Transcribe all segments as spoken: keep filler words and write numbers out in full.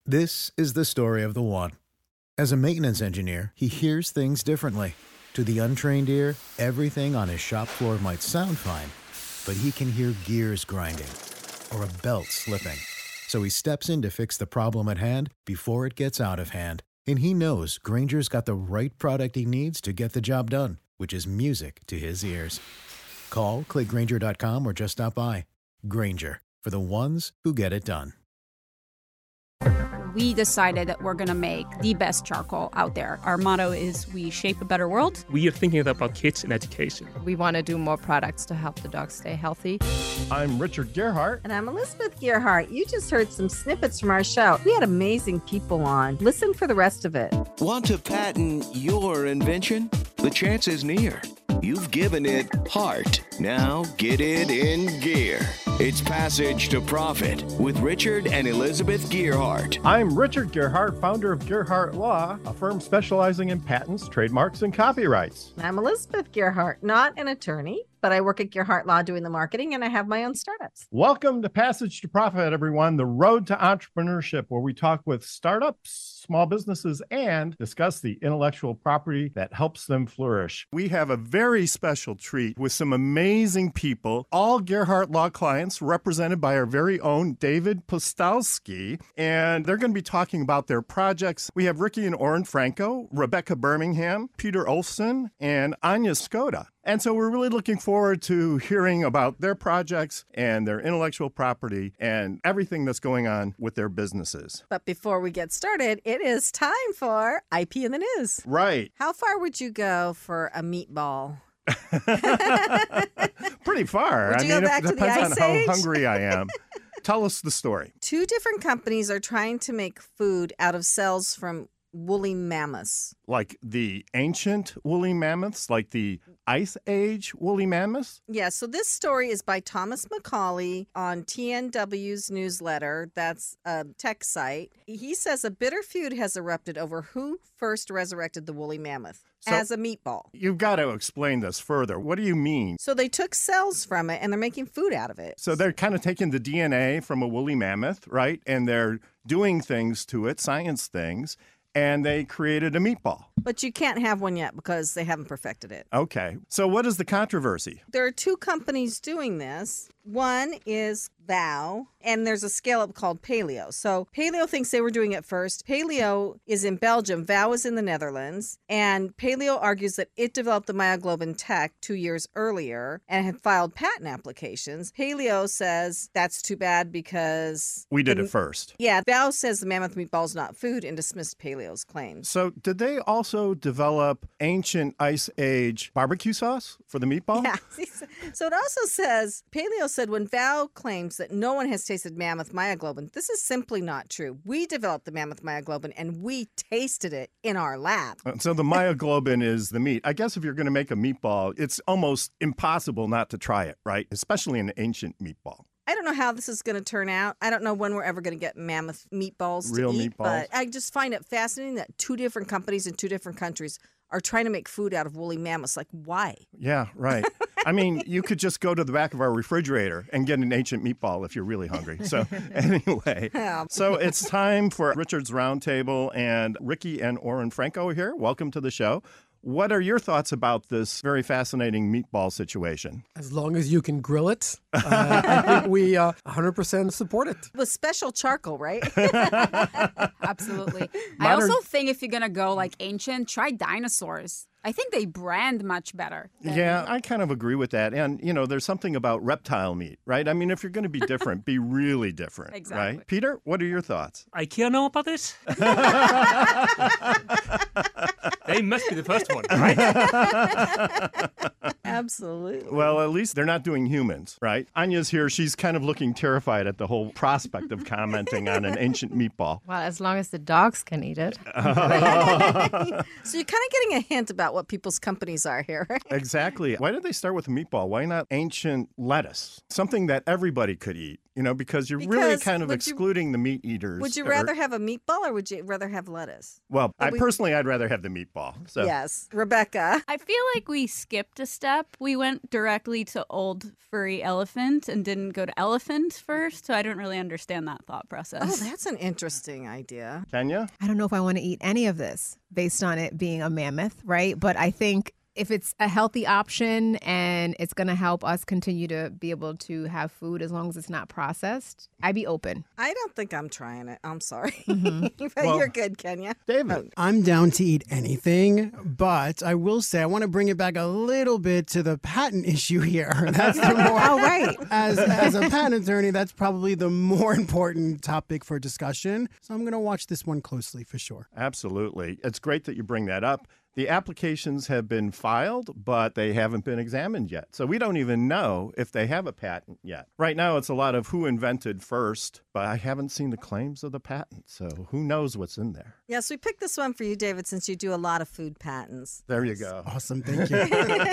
This is the story of the one. As a maintenance engineer, he hears things differently. To the untrained ear, everything on his shop floor might sound fine, but he can hear gears grinding or a belt slipping. So he steps in to fix the problem at hand before it gets out of hand. And he knows Grainger's got the right product he needs to get the job done, which is music to his ears. Call, click Grainger dot com, or just stop by. Grainger, for the ones who get it done. We decided that we're going to make the best charcoal out there. Our motto is we shape a better world. We are thinking about kids and education. We want to do more products to help the dogs stay healthy. I'm Richard Gerhart. And I'm Elizabeth Gerhart. You just heard some snippets from our show. We had amazing people on. Listen for the rest of it. Want to patent your invention? The chance is near. You've given it heart. Now get it in gear. It's Passage to Profit with Richard and Elizabeth Gerhart. I'm Richard Gerhart, founder of Gerhart Law, a firm specializing in patents, trademarks, and copyrights. I'm Elizabeth Gerhart, not an attorney, but I work at Gerhart Law doing the marketing, and I have my own startups. Welcome to Passage to Profit, everyone, the road to entrepreneurship, where we talk with startups, small businesses, and discuss the intellectual property that helps them flourish. We have a very special treat with some amazing people, all Gerhart Law clients, represented by our very own David Postowski, and they're going to be talking about their projects. We have Ricky and Oren Franco, Rebecca Birmingham, Peter Olson, and Anya Skoda. And so we're really looking forward to hearing about their projects and their intellectual property and everything that's going on with their businesses. But before we get started, it is time for I P in the News. Right. How far would you go for a meatball? Pretty far. Would you I go mean, back it to the depends Ice on Age? how hungry I am. Tell us the story. Two different companies are trying to make food out of cells from woolly mammoths. Like the ancient woolly mammoths, like the Ice Age woolly mammoths? Yeah, so this story is by Thomas Macaulay on T N W's newsletter. That's a tech site. He says a bitter feud has erupted over who first resurrected the woolly mammoth So- as a meatball. You've got to explain this further. What do you mean? So they took cells from it and they're making food out of it. So they're kind of taking the D N A from a woolly mammoth, right? And they're doing things to it, science things, and they created a meatball. But you can't have one yet because they haven't perfected it. Okay. So what is the controversy? There are two companies doing this. One is Vow, and there's a scale-up called Paleo. So Paleo thinks they were doing it first. Paleo is in Belgium. Vow is in the Netherlands. And Paleo argues that it developed the myoglobin tech two years earlier and had filed patent applications. Paleo says that's too bad because... We did the- it first. Yeah, Vow says the mammoth meatball is not food and dismissed Paleo's claims. So did they also develop ancient Ice Age barbecue sauce for the meatball? Yeah. So it also says, Paleo said when Vow claims that no one has tasted mammoth myoglobin, this is simply not true. We developed the mammoth myoglobin and we tasted it in our lab. So the myoglobin is the meat. I guess if you're going to make a meatball, it's almost impossible not to try it, right? Especially an ancient meatball. I don't know how this is going to turn out. I don't know when we're ever going to get mammoth meatballs to Real eat, meatballs. but I just find it fascinating that two different companies in two different countries are trying to make food out of woolly mammoths. Like, why? Yeah, right. I mean, you could just go to the back of our refrigerator and get an ancient meatball if you're really hungry. So anyway, so it's time for Richard's Roundtable, and Ricky and Oren Franco are here. Welcome to the show. What are your thoughts about this very fascinating meatball situation? As long as you can grill it, uh, I think we uh, one hundred percent support it. With special charcoal, right? Absolutely. I Modern- also think if you're going to go like ancient, try dinosaurs. I think they brand much better. than- Yeah, I kind of agree with that. And, you know, there's something about reptile meat, right? I mean, if you're going to be different, be really different, Exactly. right? Peter, what are your thoughts? IKEA know about this? They must be the first one, right? Absolutely. Well, at least they're not doing humans, right? Anya's here. She's kind of looking terrified at the whole prospect of commenting on an ancient meatball. Well, as long as the dogs can eat it. So you're kind of getting a hint about what people's companies are here, right? Exactly. Why did they start with a meatball? Why not ancient lettuce? Something that everybody could eat, you know, because you're really Because kind of would you- excluding the meat eaters. Would you or- rather have a meatball or would you rather have lettuce? Well, I we- personally, I'd rather have the meatball. So. Yes. Rebecca. I feel like we skipped a step up. We went directly to old furry elephant and didn't go to elephant first, so I don't really understand that thought process. Oh, that's an interesting idea. Kenya? I don't know if I want to eat any of this based on it being a mammoth, right? But I think if it's a healthy option and it's going to help us continue to be able to have food as long as it's not processed, I'd be open. I don't think I'm trying it. I'm sorry. Mm-hmm. but Well, you're good, Kenya. David? I'm down to eat anything, but I will say I want to bring it back a little bit to the patent issue here. That's the more, Oh, right. As, as a patent attorney, that's probably the more important topic for discussion. So I'm going to watch this one closely for sure. Absolutely. It's great that you bring that up. The applications have been filed, but they haven't been examined yet. So we don't even know if they have a patent yet. Right now, it's a lot of who invented first, but I haven't seen the claims of the patent. So who knows what's in there? Yes, we picked this one for you, David, since you do a lot of food patents. There you go. Awesome. Thank you.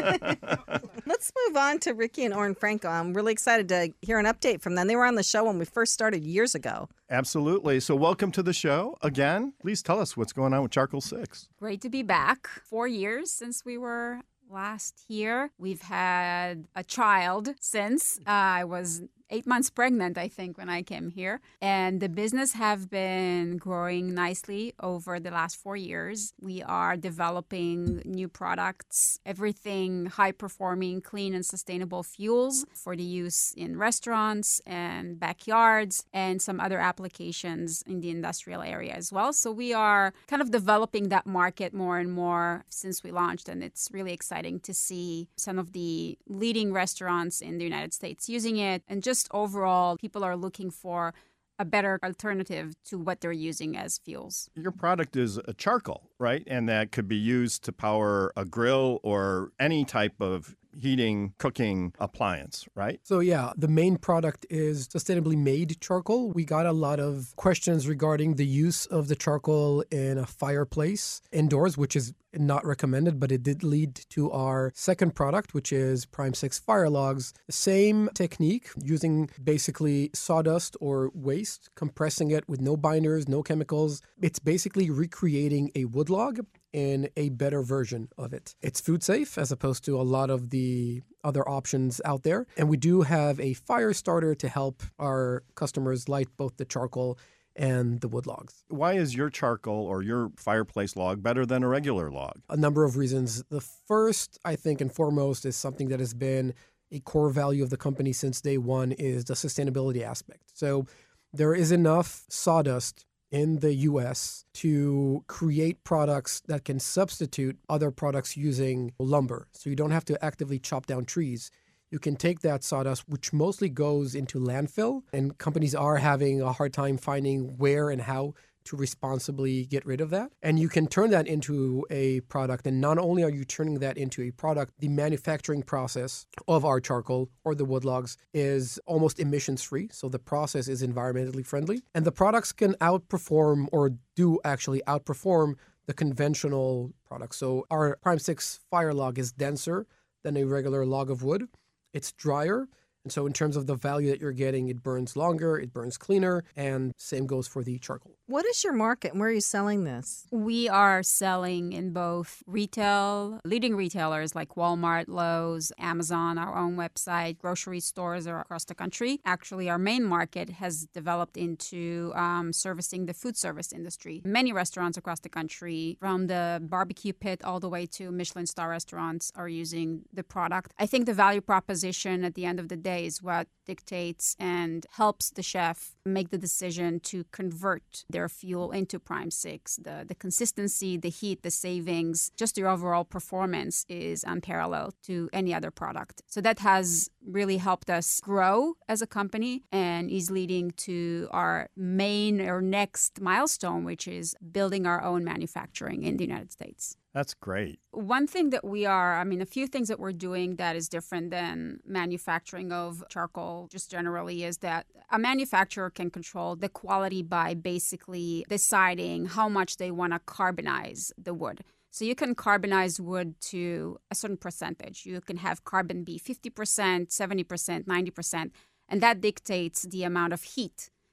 Let's move on to Ricky and Oren Franco. I'm really excited to hear an update from them. They were on the show when we first started years ago. Absolutely. So welcome to the show again. Please tell us what's going on with Charcoal Six. Great to be back. Four years since we were last here. We've had a child since. Uh, I was eight months pregnant, I think, when I came here. And the business have been growing nicely over the last four years. We are developing new products, everything high-performing, clean and sustainable fuels for the use in restaurants and backyards and some other applications in the industrial area as well. So we are kind of developing that market more and more since we launched, and it's really exciting to see some of the leading restaurants in the United States using it, and just overall, people are looking for a better alternative to what they're using as fuels. Your product is a charcoal, right? And that could be used to power a grill or any type of heating, cooking appliance, right? So yeah, the main product is sustainably made charcoal. We got a lot of questions regarding the use of the charcoal in a fireplace indoors, which is not recommended, but it did lead to our second product, which is Prime six Fire Logs. The same technique, using basically sawdust or waste, compressing it with no binders, no chemicals. It's basically recreating a wood log in a better version of it. It's food safe as opposed to a lot of the other options out there. And we do have a fire starter to help our customers light both the charcoal and the wood logs. Why is your charcoal or your fireplace log better than a regular log? A number of reasons. The first, I think, and foremost, is something that has been a core value of the company since day one, is the sustainability aspect. So there is enough sawdust in the U S to create products that can substitute other products using lumber. So you don't have to actively chop down trees. You can take that sawdust, which mostly goes into landfill, and companies are having a hard time finding where and how to responsibly get rid of that. And you can turn that into a product. And not only are you turning that into a product, the manufacturing process of our charcoal or the wood logs is almost emissions free. So the process is environmentally friendly. And the products can outperform, or do actually outperform, the conventional products. So our Prime six Fire Log is denser than a regular log of wood. It's drier. And so in terms of the value that you're getting, it burns longer, it burns cleaner, and same goes for the charcoal. What is your market and where are you selling this? We are selling in both retail, leading retailers like Walmart, Lowe's, Amazon, our own website, grocery stores are across the country. Actually, our main market has developed into um, servicing the food service industry. Many restaurants across the country, from the barbecue pit all the way to Michelin star restaurants, are using the product. I think the value proposition at the end of the day is what dictates and helps the chef make the decision to convert their fuel into Prime six. The, the consistency, the heat, the savings, just the overall performance is unparalleled to any other product. So that has really helped us grow as a company and is leading to our main or next milestone, which is building our own manufacturing in the United States. That's great. One thing that we are, I mean, a few things that we're doing that is different than manufacturing of charcoal just generally is that a manufacturer can control the quality by basically deciding how much they want to carbonize the wood. So you can carbonize wood to a certain percentage. You can have carbon be fifty percent, seventy percent, ninety percent, and that dictates the amount of heat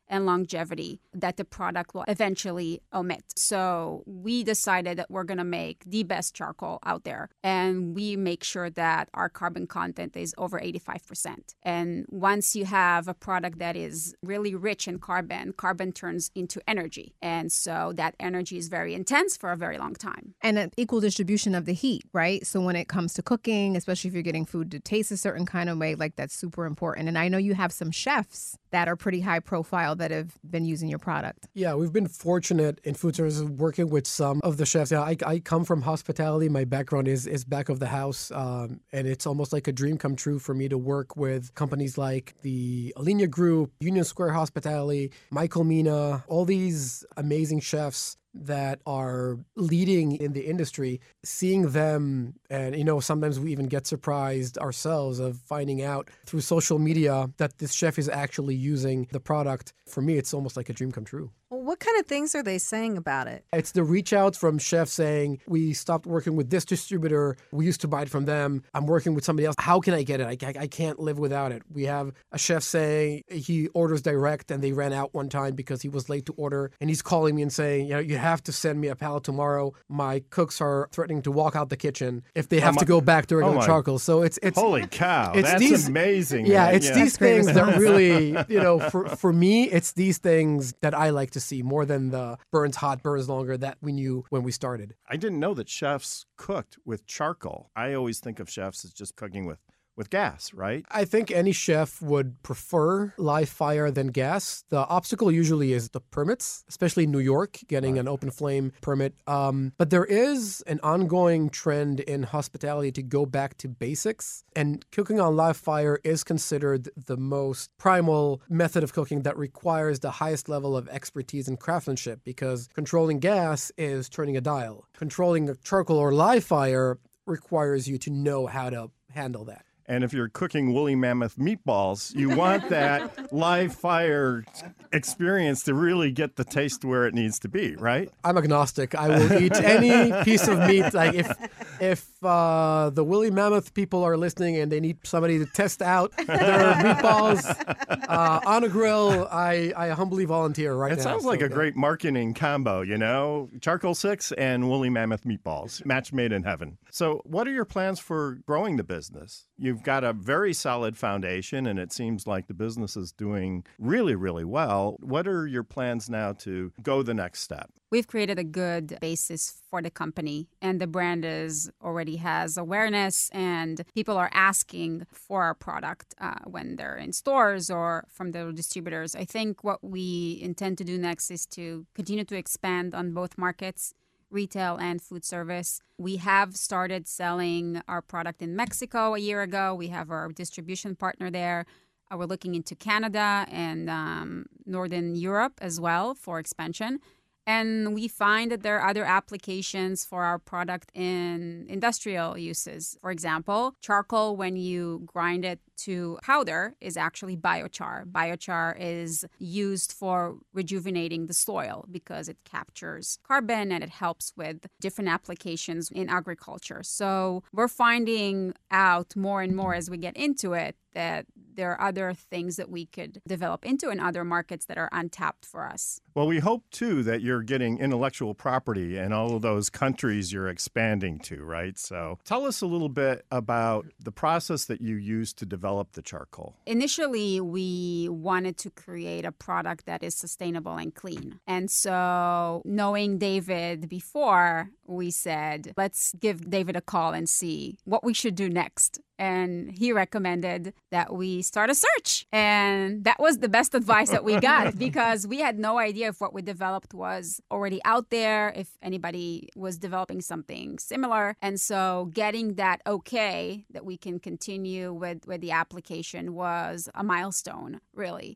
and longevity that the product will eventually omit. So we decided that we're going to make the best charcoal out there. And we make sure that our carbon content is over eighty-five percent. And once you have a product that is really rich in carbon, carbon turns into energy. And so that energy is very intense for a very long time. And an equal distribution of the heat, right? So when it comes to cooking, especially if you're getting food to taste a certain kind of way, like that's super important. And I know you have some chefs that are pretty high profile that have been using your product. Yeah, we've been fortunate in food service working with some of the chefs. Yeah, I, I come from hospitality. My background is is back of the house, um, and it's almost like a dream come true for me to work with companies like the Alinea Group, Union Square Hospitality, Michael Mina, all these amazing chefs that are leading in the industry, seeing them, and you know, sometimes we even get surprised ourselves of finding out through social media that this chef is actually using the product. For me, it's almost like a dream come true. Well, what kind of things are they saying about it? It's the reach outs from chefs saying, we stopped working with this distributor. We used to buy it from them. I'm working with somebody else. How can I get it? I, I, I can't live without it. We have a chef saying he orders direct and they ran out one time because he was late to order. And he's calling me and saying, you know, you have to send me a pallet tomorrow. My cooks are threatening to walk out the kitchen if they have oh my, to go back to regular oh charcoal. So it's it's holy cow, it's that's these, amazing. Yeah, man. it's yeah. these things that really, you know, for for me, it's these things that I like to see more than the burns hot, burns longer that we knew when we started. I didn't know that chefs cooked with charcoal. I always think of chefs as just cooking with with gas, right? I think any chef would prefer live fire than gas. The obstacle usually is the permits, especially in New York, getting Right. an open flame permit. Um, but there is an ongoing trend in hospitality to go back to basics. And cooking on live fire is considered the most primal method of cooking that requires the highest level of expertise and craftsmanship, because controlling gas is turning a dial. Controlling charcoal or live fire requires you to know how to handle that. And if you're cooking woolly mammoth meatballs, you want that live fire experience to really get the taste where it needs to be, right? I'm agnostic. I will eat any piece of meat. Like if if uh, the woolly mammoth people are listening and they need somebody to test out their meatballs uh, on a grill, I, I humbly volunteer right It now. sounds So, like a yeah. great marketing combo, you know? Charcoal six and woolly mammoth meatballs, match made in heaven. So what are your plans for growing the business? You've got a very solid foundation, and it seems like the business is doing really, really well. What are your plans now to go the next step? We've created a good basis for the company, and the brand is already has awareness, and people are asking for our product uh, when they're in stores or from the distributors. I think what we intend to do next is to continue to expand on both markets, retail and food service. We have started selling our product in Mexico a year ago. We have our distribution partner there. Uh, we're looking into Canada and um, Northern Europe as well for expansion. And we find that there are other applications for our product in industrial uses. For example, charcoal, when you grind it to powder, is actually biochar. Biochar is used for rejuvenating the soil because it captures carbon and it helps with different applications in agriculture. So we're finding out more and more as we get into it that there are other things that we could develop into in other markets that are untapped for us. Well, we hope, too, that you're getting intellectual property in all of those countries you're expanding to, right? So tell us a little bit about the process that you use to develop the charcoal. Initially, we wanted to create a product that is sustainable and clean. And so knowing David before, we said, let's give David a call and see what we should do next. And he recommended that we start a search. And that was the best advice that we got because we had no idea if what we developed was already out there, if anybody was developing something similar. And so getting that okay that we can continue with, with the application was a milestone, really.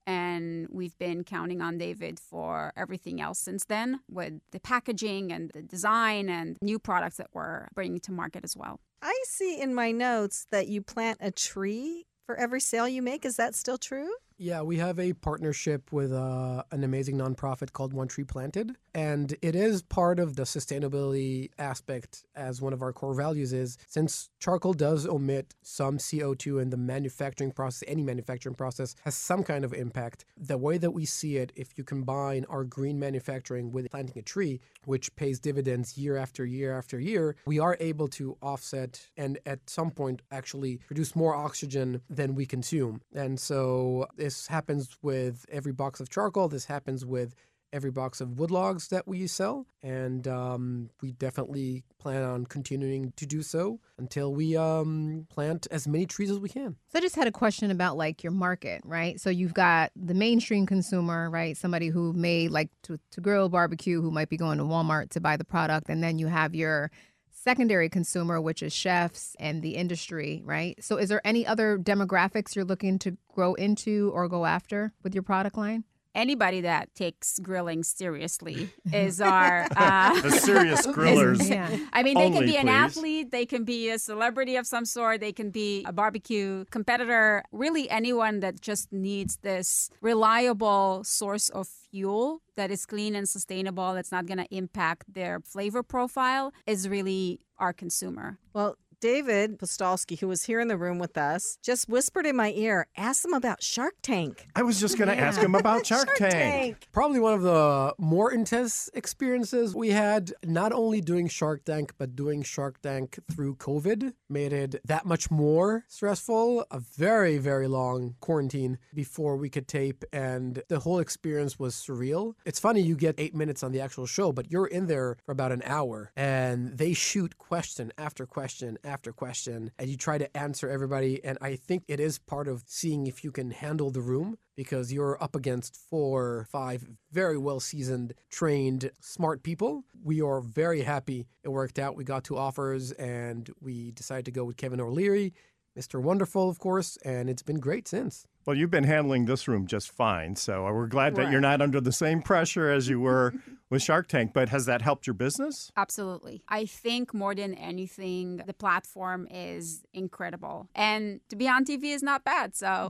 And we've been counting on David for everything else since then with the packaging and the design and new products that we're bringing to market as well. I see in my notes that you plant a tree for every sale you make. Is that still true? Yeah, we have a partnership with uh, an amazing nonprofit called One Tree Planted. And it is part of the sustainability aspect, as one of our core values is, since charcoal does omit some C O two in the manufacturing process, any manufacturing process has some kind of impact. The way that we see it, if you combine our green manufacturing with planting a tree, which pays dividends year after year after year, we are able to offset and at some point actually produce more oxygen than we consume. And so this happens with every box of charcoal. This happens with every box of wood logs that we sell. And um, we definitely plan on continuing to do so until we um, plant as many trees as we can. So I just had a question about like your market, right? So you've got the mainstream consumer, right? Somebody who may like to, to grill barbecue, who might be going to Walmart to buy the product. And then you have your secondary consumer, which is chefs and the industry, right? So is there any other demographics you're looking to grow into or go after with your product line? Anybody that takes grilling seriously is our uh, the serious grillers. is, yeah. I mean, they Only, can be an please. athlete, they can be a celebrity of some sort, they can be a barbecue competitor. Really, anyone that just needs this reliable source of fuel that is clean and sustainable, that's not going to impact their flavor profile, is really our consumer. Well, David Postolsky, who was here in the room with us, just whispered in my ear, ask them about Shark Tank. I was just going to ask him about Shark, Shark Tank. Tank. Probably one of the more intense experiences we had, not only doing Shark Tank, but doing Shark Tank through COVID made it that much more stressful. A very, very long quarantine before we could tape, and the whole experience was surreal. It's funny, you get eight minutes on the actual show, but you're in there for about an hour, and they shoot question after question after question, and you try to answer everybody. And I think it is part of seeing if you can handle the room, because you're up against four, five very well-seasoned, trained, smart people. We are very happy it worked out. We got two offers, and we decided to go with Kevin O'Leary, Mister Wonderful, of course, and it's been great since. Well, you've been handling this room just fine, so we're glad that Right. you're not under the same pressure as you were with Shark Tank. But has that helped your business? Absolutely. I think more than anything, the platform is incredible. And to be on T V is not bad, so.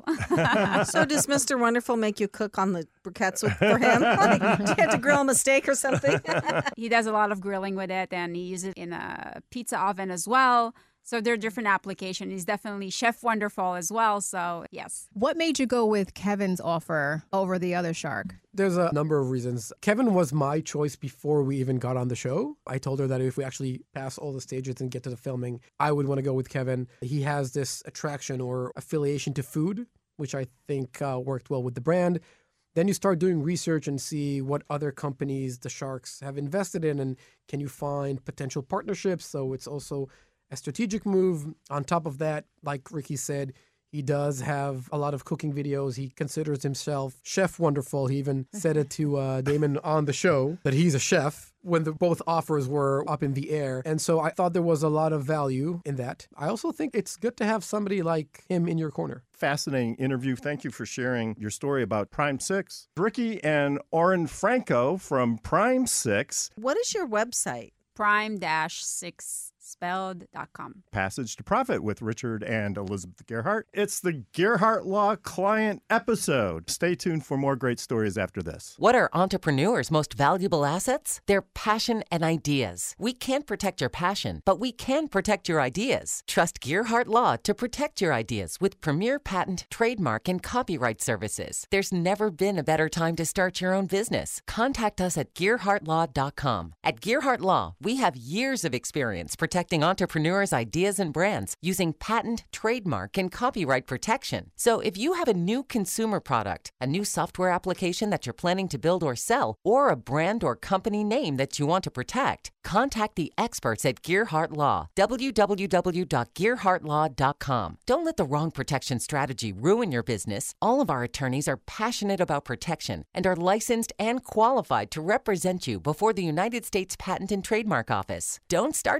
So does Mister Wonderful make you cook on the briquettes with, for him? Like, do you have to grill him a steak or something? He does a lot of grilling with it, and he uses it in a pizza oven as well. So there are different applications. He's definitely Chef Wonderful as well, so yes. What made you go with Kevin's offer over the other shark? There's a number of reasons. Kevin was my choice before we even got on the show. I told her that if we actually pass all the stages and get to the filming, I would want to go with Kevin. He has this attraction or affiliation to food, which I think uh, worked well with the brand. Then you start doing research and see what other companies the Sharks have invested in, and can you find potential partnerships? So it's also a strategic move. On top of that, like Ricky said, he does have a lot of cooking videos. He considers himself Chef Wonderful. He even said it to uh, Damon on the show that he's a chef when the both offers were up in the air. And so I thought there was a lot of value in that. I also think it's good to have somebody like him in your corner. Fascinating interview. Thank you for sharing your story about Prime six. Ricky and Oren Franco from Prime six. What is your website? prime dash six spelled dot com. Passage to Profit with Richard and Elizabeth Gearhart. It's the Gearhart Law Client episode. Stay tuned for more great stories after this. What are entrepreneurs' most valuable assets? Their passion and ideas. We can't protect your passion, but we can protect your ideas. Trust Gearhart Law to protect your ideas with premier patent, trademark, and copyright services. There's never been a better time to start your own business. Contact us at gearhart law dot com. At Gearhart Law, we have years of experience protecting entrepreneurs' ideas and brands using patent, trademark, and copyright protection. So if you have a new consumer product, a new software application that you're planning to build or sell, or a brand or company name that you want to protect, contact the experts at Gearhart Law. w w w dot gearhart law dot com. Don't let the wrong protection strategy ruin your business. All of our attorneys are passionate about protection and are licensed and qualified to represent you before the United States Patent and Trademark Office. Don't start your project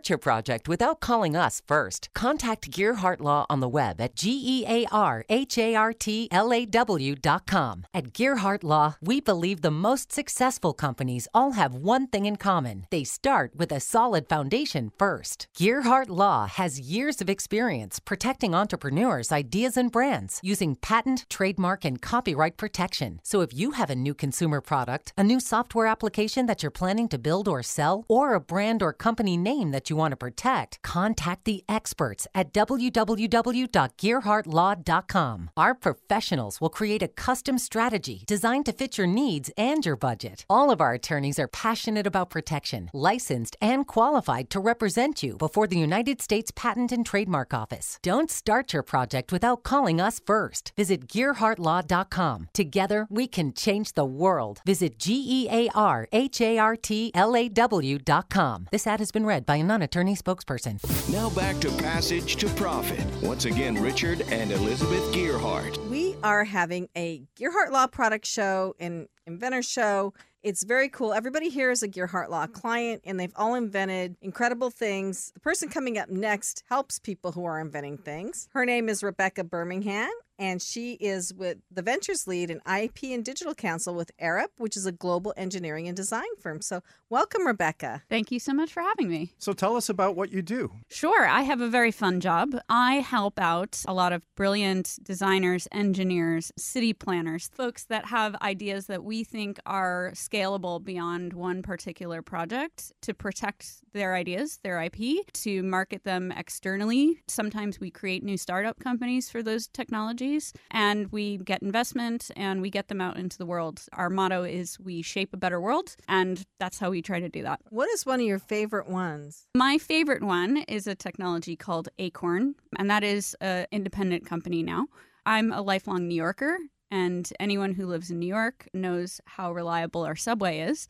project without calling us first. Contact Gearhart Law on the web at G E A R H A R T L A W dot com. At Gearhart Law, we believe the most successful companies all have one thing in common. They start with a solid foundation first. Gearhart Law has years of experience protecting entrepreneurs' ideas and brands using patent, trademark, and copyright protection. So if you have a new consumer product, a new software application that you're planning to build or sell, or a brand or company name that you want to protect, contact the experts at w w w dot gearhart law dot com. Our professionals will create a custom strategy designed to fit your needs and your budget. All of our attorneys are passionate about protection, licensed and qualified to represent you before the United States Patent and Trademark Office. Don't start your project without calling us first. Visit gearhart law dot com. Together, we can change the world. Visit G E A R H A R T L A W dot com. This ad has been read by a non-attorney spokesperson. Now back to Passage to Profit. Once again, Richard and Elizabeth Gearhart. We are having a Gearhart Law product show and inventor show. It's very cool. Everybody here is a Gearhart Law client, and they've all invented incredible things. The person coming up next helps people who are inventing things. Her name is Rebecca Birmingham, and she is with the Ventures Lead in I P and Digital Counsel with Arup, which is a global engineering and design firm. So welcome, Rebecca. Thank you so much for having me. So tell us about what you do. Sure. I have a very fun job. I help out a lot of brilliant designers, engineers, city planners, folks that have ideas that we think are scalable beyond one particular project, to protect their ideas, their I P, to market them externally. Sometimes we create new startup companies for those technologies, and we get investment and we get them out into the world. Our motto is we shape a better world, and that's how we try to do that. What is one of your favorite ones? My favorite one is a technology called Acorn, and that is an independent company now. I'm a lifelong New Yorker, and anyone who lives in New York knows how reliable our subway is.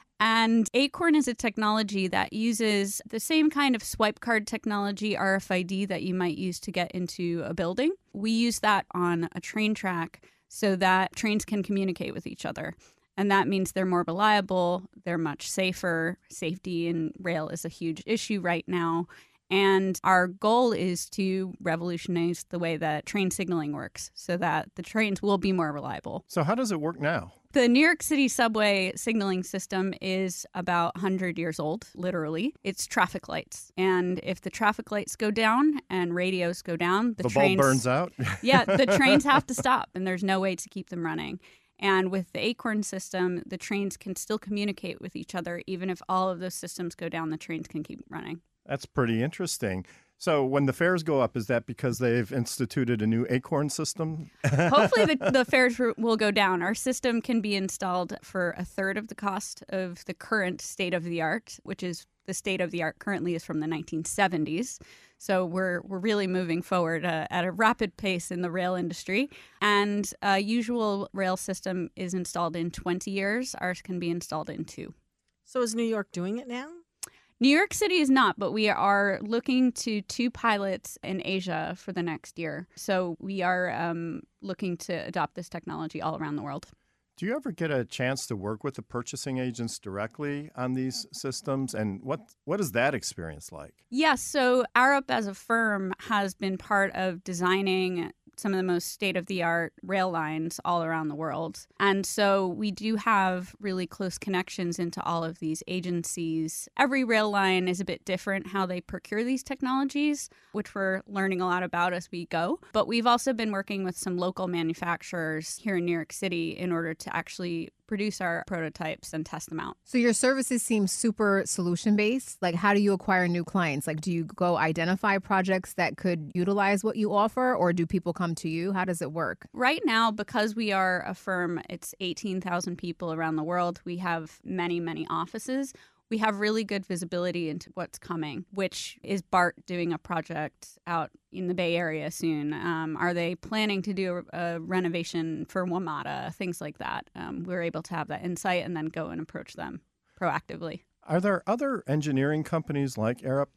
And Acorn is a technology that uses the same kind of swipe card technology, R F I D, that you might use to get into a building. We use that on a train track so that trains can communicate with each other. And that means they're more reliable, they're much safer. Safety in rail is a huge issue right now. And our goal is to revolutionize the way that train signaling works so that the trains will be more reliable. So how does it work now? The New York City subway signaling system is about one hundred years old, literally. It's traffic lights. And if the traffic lights go down and radios go down, the, the trains... bulb burns out? Yeah, the trains have to stop, and there's no way to keep them running. And with the Acorn system, the trains can still communicate with each other. Even if all of those systems go down, the trains can keep running. That's pretty interesting. So when the fares go up, is that because they've instituted a new Acorn system? Hopefully the, the fares will go down. Our system can be installed for a third of the cost of the current state-of-the-art, which is the state-of-the-art currently is from the nineteen seventies. So we're we're really moving forward uh, at a rapid pace in the rail industry. And a usual rail system is installed in twenty years. Ours can be installed in two. So is New York doing it now? New York City is not, but we are looking to two pilots in Asia for the next year. So we are um, looking to adopt this technology all around the world. Do you ever get a chance to work with the purchasing agents directly on these systems? And what what is that experience like? Yes. So Arup as a firm has been part of designing some of the most state-of-the-art rail lines all around the world. And so we do have really close connections into all of these agencies. Every rail line is a bit different how they procure these technologies, which we're learning a lot about as we go. But we've also been working with some local manufacturers here in New York City in order to actually produce our prototypes and test them out. So your services seem super solution-based. Like, how do you acquire new clients? Like, do you go identify projects that could utilize what you offer, or do people come to you? How does it work? Right now, because we are a firm, it's eighteen thousand people around the world. We have many, many offices. We have really good visibility into what's coming, which is BART doing a project out in the Bay Area soon? Um, are they planning to do a, a renovation for WMATA? Things like that. Um, we're able to have that insight and then go and approach them proactively. Are there other engineering companies like Arup that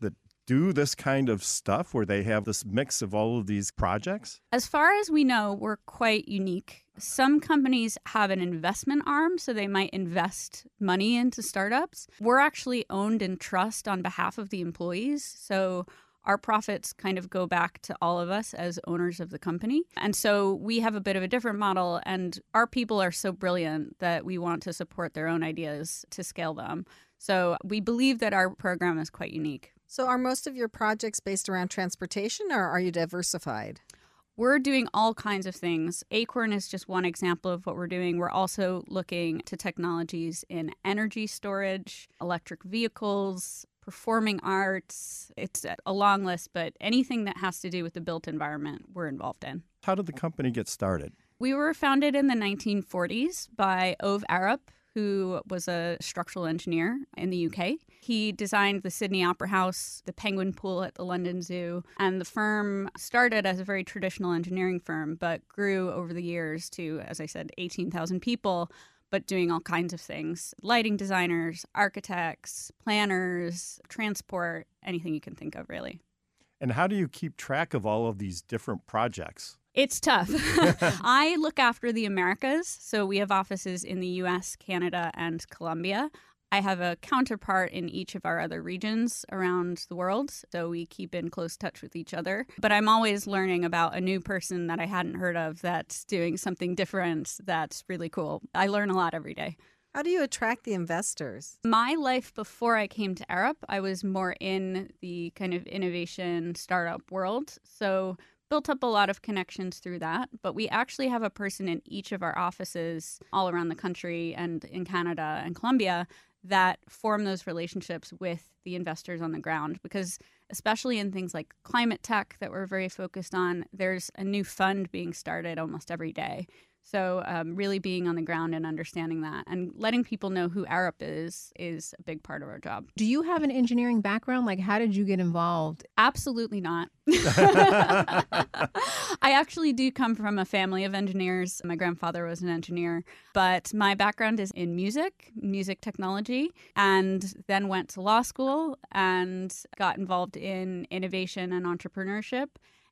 do this kind of stuff where they have this mix of all of these projects? As far as we know, we're quite unique. Some companies have an investment arm, so they might invest money into startups. We're actually owned in trust on behalf of the employees. So our profits kind of go back to all of us as owners of the company. And so we have a bit of a different model, and our people are so brilliant that we want to support their own ideas to scale them. So we believe that our program is quite unique. So are most of your projects based around transportation, or are you diversified? We're doing all kinds of things. Acorn is just one example of what we're doing. We're also looking to technologies in energy storage, electric vehicles, performing arts. It's a long list, but anything that has to do with the built environment, we're involved in. How did the company get started? We were founded in the nineteen forties by Ove Arup, who was a structural engineer in the U K. He designed the Sydney Opera House, the Penguin Pool at the London Zoo, and the firm started as a very traditional engineering firm, but grew over the years to, as I said, eighteen thousand people, but doing all kinds of things. Lighting designers, architects, planners, transport, anything you can think of, really. And how do you keep track of all of these different projects? It's tough. I look after the Americas, so we have offices in the U S, Canada, and Colombia. I have a counterpart in each of our other regions around the world, so we keep in close touch with each other. But I'm always learning about a new person that I hadn't heard of that's doing something different that's really cool. I learn a lot every day. How do you attract the investors? My life before I came to Arup, I was more in the kind of innovation startup world. So built up a lot of connections through that. But we actually have a person in each of our offices all around the country and in Canada and Colombia that form those relationships with the investors on the ground. Because especially in things like climate tech that we're very focused on, there's a new fund being started almost every day. So um, really being on the ground and understanding that and letting people know who Arup is is a big part of our job. Do you have an engineering background? Like, how did you get involved? Absolutely not. I actually do come from a family of engineers. My grandfather was an engineer, but my background is in music, music technology, and then went to law school and got involved in innovation and entrepreneurship.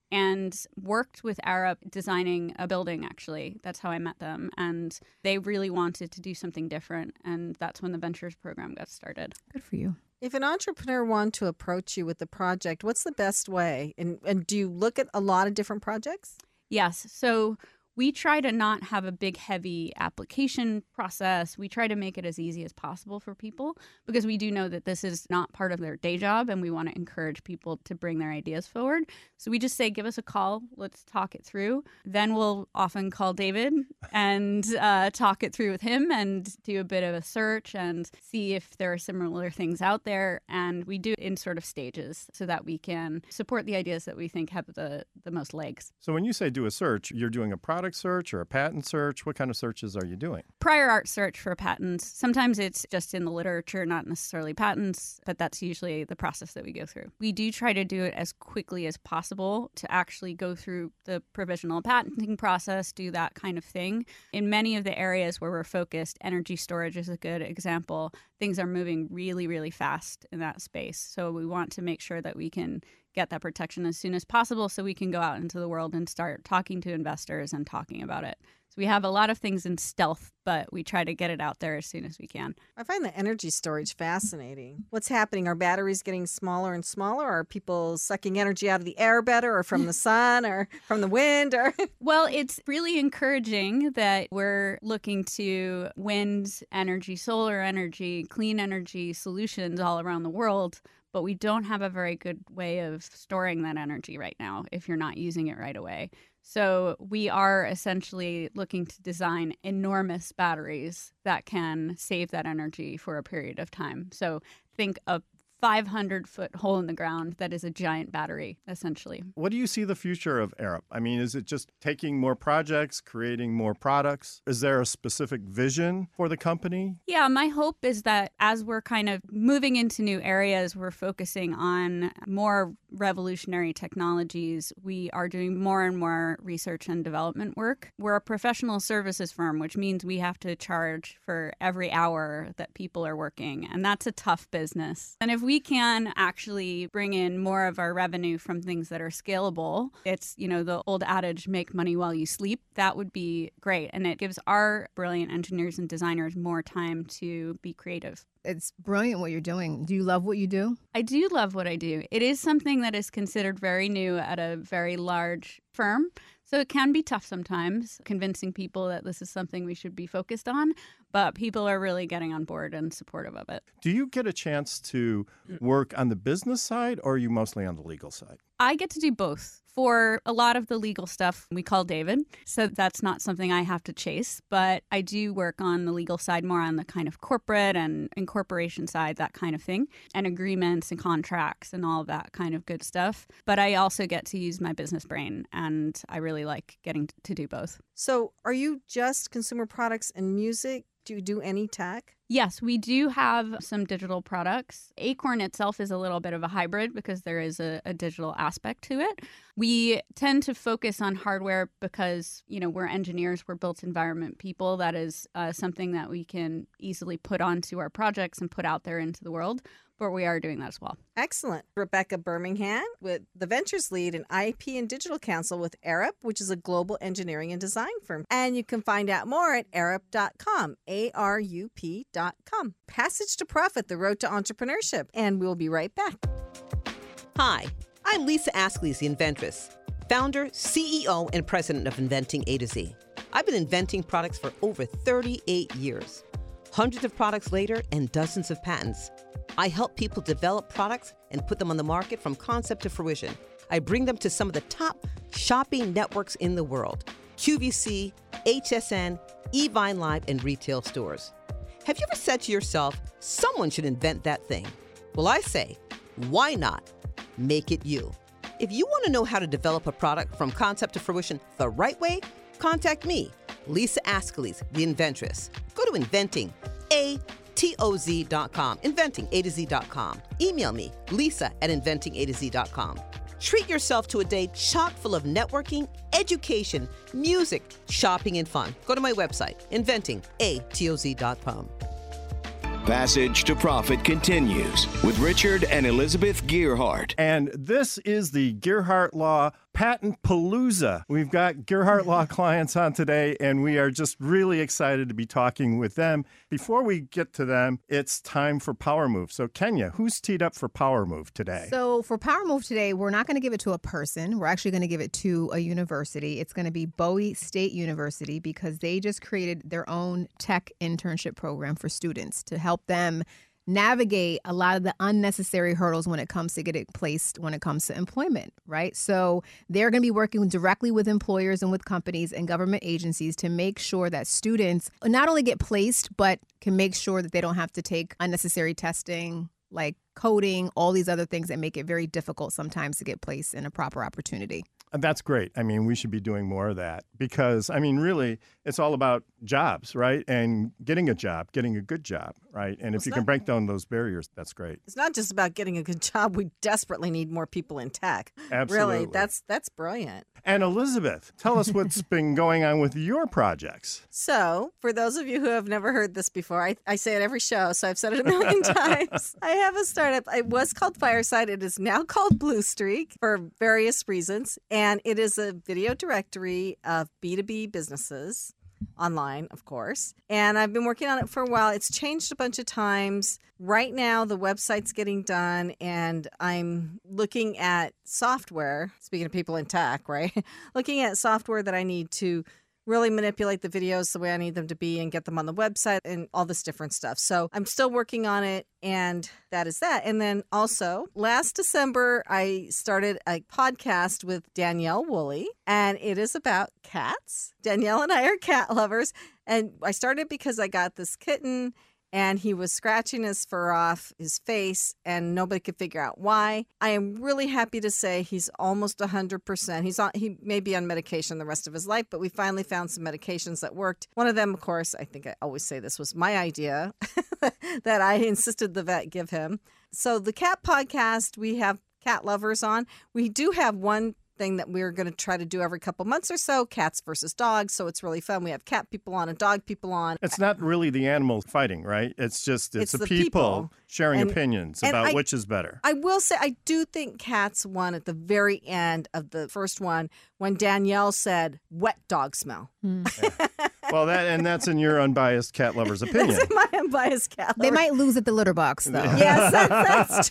And worked with Arup designing a building, actually. That's how I met them. And they really wanted to do something different. And that's when the Ventures program got started. Good for you. If an entrepreneur wanted to approach you with the project, what's the best way? And, and do you look at a lot of different projects? Yes. So we try to not have a big, heavy application process. We try to make it as easy as possible for people because we do know that this is not part of their day job and we want to encourage people to bring their ideas forward. So we just say, give us a call. Let's talk it through. Then we'll often call David and uh, talk it through with him and do a bit of a search and see if there are similar things out there. And we do it in sort of stages so that we can support the ideas that we think have the, the most legs. So when you say do a search, you're doing a product search or a patent search? What kind of searches are you doing? Prior art search for patents. Sometimes it's just in the literature, not necessarily patents, but that's usually the process that we go through. We do try to do it as quickly as possible to actually go through the provisional patenting process, do that kind of thing. In many of the areas where we're focused, energy storage is a good example. Things are moving really, really fast in that space. So we want to make sure that we can get that protection as soon as possible so we can go out into the world and start talking to investors and talking about it. So we have a lot of things in stealth, but we try to get it out there as soon as we can. I find the energy storage fascinating. What's happening? Are batteries getting smaller and smaller? Are people sucking energy out of the air better or from the sun or from the wind? Or Well, it's really encouraging that we're looking to wind energy, solar energy, clean energy solutions all around the world. But we don't have a very good way of storing that energy right now if you're not using it right away. So we are essentially looking to design enormous batteries that can save that energy for a period of time. So think a five hundred foot hole in the ground that is a giant battery, essentially. What do you see the future of Arup? I mean, is it just taking more projects, creating more products? Is there a specific vision for the company? Yeah, my hope is that as we're kind of moving into new areas, we're focusing on more revolutionary technologies. We are doing more and more research and development work. We're a professional services firm, which means we have to charge for every hour that people are working. And that's a tough business. And if we we can actually bring in more of our revenue from things that are scalable, it's, you know, the old adage, make money while you sleep. That would be great. And it gives our brilliant engineers and designers more time to be creative. It's brilliant what you're doing. Do you love what you do? I do love what I do. It is something that is considered very new at a very large firm. So it can be tough sometimes convincing people that this is something we should be focused on, but people are really getting on board and supportive of it. Do you get a chance to work on the business side, or are you mostly on the legal side? I get to do both. For a lot of the legal stuff, we call David, so that's not something I have to chase, but I do work on the legal side, more on the kind of corporate and incorporation side, that kind of thing, and agreements and contracts and all of that kind of good stuff. But I also get to use my business brain, and I really like getting to do both. So are you just consumer products and music? Do you do any tech? Yes, we do have some digital products. Acorn itself is a little bit of a hybrid because there is a, a digital aspect to it. We tend to focus on hardware because, you know, we're engineers, we're built environment people. That is uh, something that we can easily put onto our projects and put out there into the world. But we are doing that as well. Excellent. Rebecca Birmingham with the Ventures Lead in I P and Digital Counsel with Arup, which is a global engineering and design firm. And you can find out more at arup dot com, A R U P dot com. Passage to Profit, the road to entrepreneurship. And we'll be right back. Hi, I'm Lisa Asclees, the inventress, founder, C E O, and president of Inventing A to Z. I've been inventing products for over thirty-eight years. Hundreds of products later and dozens of patents. I help people develop products and put them on the market from concept to fruition. I bring them to some of the top shopping networks in the world: Q V C, H S N, eVine Live, and retail stores. Have you ever said to yourself, someone should invent that thing? Well, I say, why not? Make it you. If you want to know how to develop a product from concept to fruition the right way, contact me, Lisa Asclees, the inventress. Go to inventing a T O Z dot com, inventing A to Z dot com. Email me, Lisa at inventing A to Z dot com. Treat yourself to a day chock full of networking, education, music, shopping, and fun. Go to my website, inventing A T O Z dot com. Passage to Profit continues with Richard and Elizabeth Gearhart. And this is the Gearhart Law Patent Palooza. We've got Gearhart Law clients on today, and we are just really excited to be talking with them. Before we get to them, it's time for Power Move. So, Kenya, who's teed up for Power Move today? So for Power Move today, we're not going to give it to a person. We're actually going to give it to a university. It's going to be Bowie State University because they just created their own tech internship program for students to help them navigate a lot of the unnecessary hurdles when it comes to getting placed when it comes to employment, right? So they're going to be working directly with employers and with companies and government agencies to make sure that students not only get placed, but can make sure that they don't have to take unnecessary testing, like coding, all these other things that make it very difficult sometimes to get placed in a proper opportunity. And that's great. I mean, we should be doing more of that because, I mean, really, it's all about jobs, right? And getting a job, getting a good job, right? And Well, if you it's can not- break down those barriers, that's great. It's not just about getting a good job. We desperately need more people in tech. Absolutely. Really, that's that's brilliant. And Elizabeth, tell us what's been going on with your projects. So, for those of you who have never heard this before, I, I say it every show, so I've said it a million times. I have a startup. It was called Fireside. It is now called Blue Streak for various reasons. And it is a video directory of B two B businesses. Online, of course. And I've been working on it for a while. It's changed a bunch of times. Right now, the website's getting done, and I'm looking at software, speaking of people in tech, right? Looking at software that I need to really manipulate the videos the way I need them to be and get them on the website and all this different stuff. So I'm still working on it, and that is that. And then also, last December, I started a podcast with Danielle Woolley, and it is about cats. Danielle and I are cat lovers, and I started because I got this kitten, and he was scratching his fur off his face, and nobody could figure out why. I am really happy to say he's almost one hundred percent. He's on. He may be on medication the rest of his life, but we finally found some medications that worked. One of them, of course, I think I always say this was my idea that I insisted the vet give him. So the cat podcast, we have cat lovers on. We do have one thing that we're going to try to do every couple months or so, cats versus dogs. So it's really fun. We have cat people on and dog people on. It's not really the animal fighting, right? It's just it's, It's the, the people, people. sharing And- opinions and about I- which is better. I will say, I do think cats won at the very end of the first one when Danielle said, wet dog smell. Well, that and that's in your unbiased cat lover's opinion. That's my unbiased cat. They might lose at the litter box, though. Yes, that, that's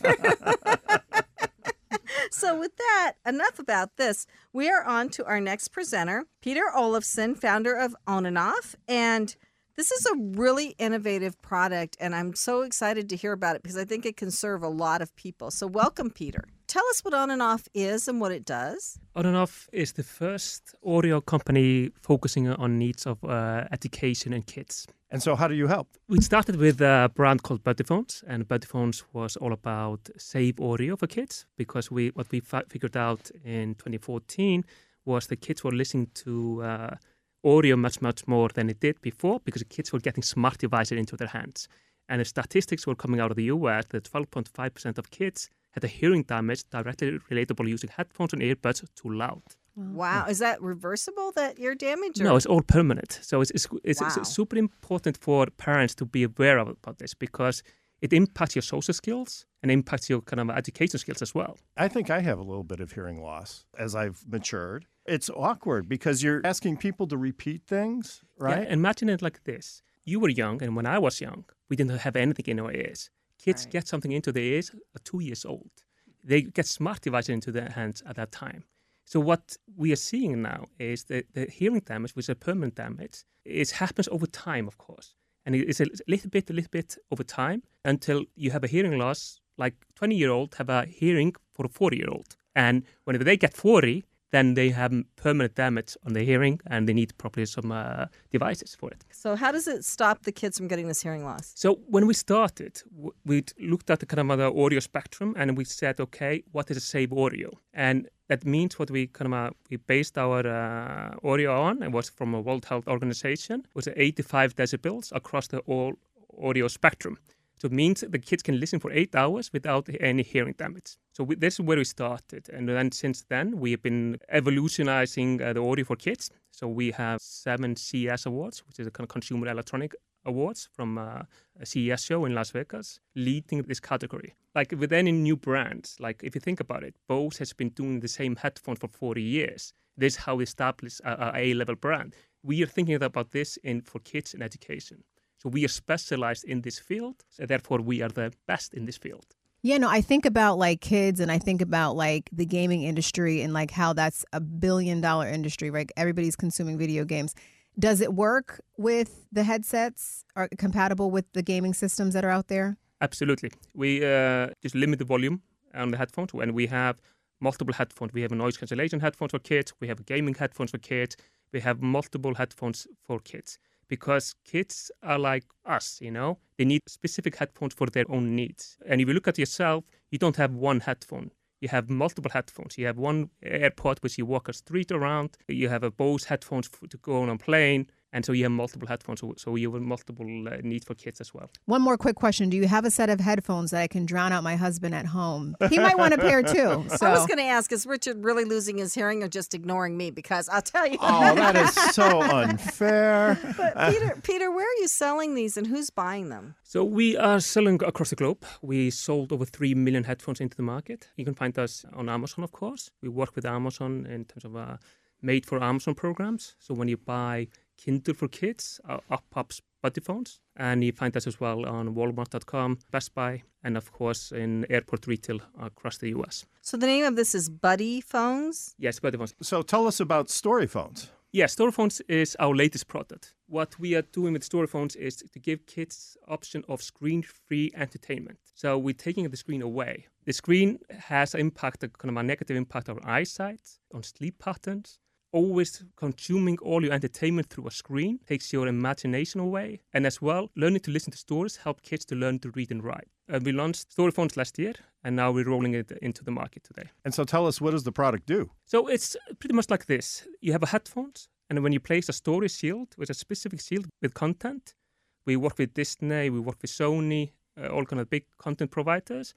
true. So with that, enough about this. We are on to our next presenter, Peter Olofsson, founder of On and Off. And this is a really innovative product, and I'm so excited to hear about it because I think it can serve a lot of people. So welcome, Peter. Tell us what On and Off is and what it does. On and Off is the first audio company focusing on needs of uh, education and kids. And so how do you help? We started with a brand called Buddyphones, and Buddyphones was all about safe audio for kids because we what we fi- figured out in twenty fourteen was the kids were listening to uh, audio much, much more than it did before because the kids were getting smart devices into their hands. And the statistics were coming out of the U S that twelve point five percent of kids had a hearing damage directly relatable using headphones and earbuds too loud. Wow. Is that reversible, that ear damage? Or? No, it's all permanent. So it's it's, it's, Wow. it's super important for parents to be aware of about this because it impacts your social skills and impacts your kind of education skills as well. I think I have a little bit of hearing loss as I've matured. It's awkward because you're asking people to repeat things, right? Yeah, imagine it like this. You were young, and when I was young, we didn't have anything in our ears. Kids Right. get something into their ears at two years old. They get smart devices into their hands at that time. So what we are seeing now is that the hearing damage, which is a permanent damage, it happens over time, of course. And it's a little bit, a little bit over time until you have a hearing loss, like twenty-year-old have a hearing for a forty-year-old. And when they get forty, then they have permanent damage on the hearing and they need probably some uh, devices for it. So how does it stop the kids from getting this hearing loss? So when we started, w- we looked at the kind of the audio spectrum and we said, okay, what is a safe audio? And that means what we kind of uh, we based our uh, audio on. It was from a World Health Organization. It was eighty-five decibels across the all audio spectrum. So it means the kids can listen for eight hours without any hearing damage. So we, this is where we started. And then since then, we have been evolutionizing uh, the audio for kids. So we have seven C E S awards, which is a kind of consumer electronic awards from uh, a C E S show in Las Vegas, leading this category. Like with any new brands, like if you think about it, Bose has been doing the same headphone for forty years. This is how we establish a, a A-level brand. We are thinking about this in for kids and education. So we are specialized in this field, so therefore we are the best in this field. Yeah, no, I think about like kids and I think about like the gaming industry and like how that's a billion dollar industry, right? Everybody's consuming video games. Does it work with the headsets? Are compatible with the gaming systems that are out there? Absolutely. We uh, just limit the volume on the headphones and we have multiple headphones. We have a noise cancellation headphones for kids. We have a gaming headphones for kids. We have multiple headphones for kids. Because kids are like us, you know, they need specific headphones for their own needs. And if you look at yourself, you don't have one headphone. You have multiple headphones. You have one AirPod which you walk a street around. You have a Bose headphones f- to go on a plane. And so you have multiple headphones. So, so you have multiple uh, needs for kids as well. One more quick question. Do you have a set of headphones that I can drown out my husband at home? He might want a pair too. So. I was going to ask, is Richard really losing his hearing or just ignoring me? Because I'll tell you. Oh, that is so unfair. But Peter, Peter, where are you selling these and who's buying them? So we are selling across the globe. We sold over three million headphones into the market. You can find us on Amazon, of course. We work with Amazon in terms of uh, made for Amazon programs. So when you buy Kindle for kids, uh, up pops Buddyphones. And you find us as well on Walmart dot com, Best Buy, and of course in airport retail across the U S. So the name of this is Buddyphones? Yes, Buddyphones. So tell us about Storyphones. Yeah, Storyphones is our latest product. What we are doing with Storyphones is to give kids option of screen-free entertainment. So we're taking the screen away. The screen has an impact, a kind of a negative impact on eyesight, on sleep patterns. Always consuming all your entertainment through a screen takes your imagination away. And as well, learning to listen to stories help kids to learn to read and write. Uh, we launched Storyphones last year, and now we're rolling it into the market today. And so tell us, what does the product do? So it's pretty much like this. You have a headphones, and when you place a story shield with a specific shield with content, we work with Disney, we work with Sony, uh, all kind of big content providers.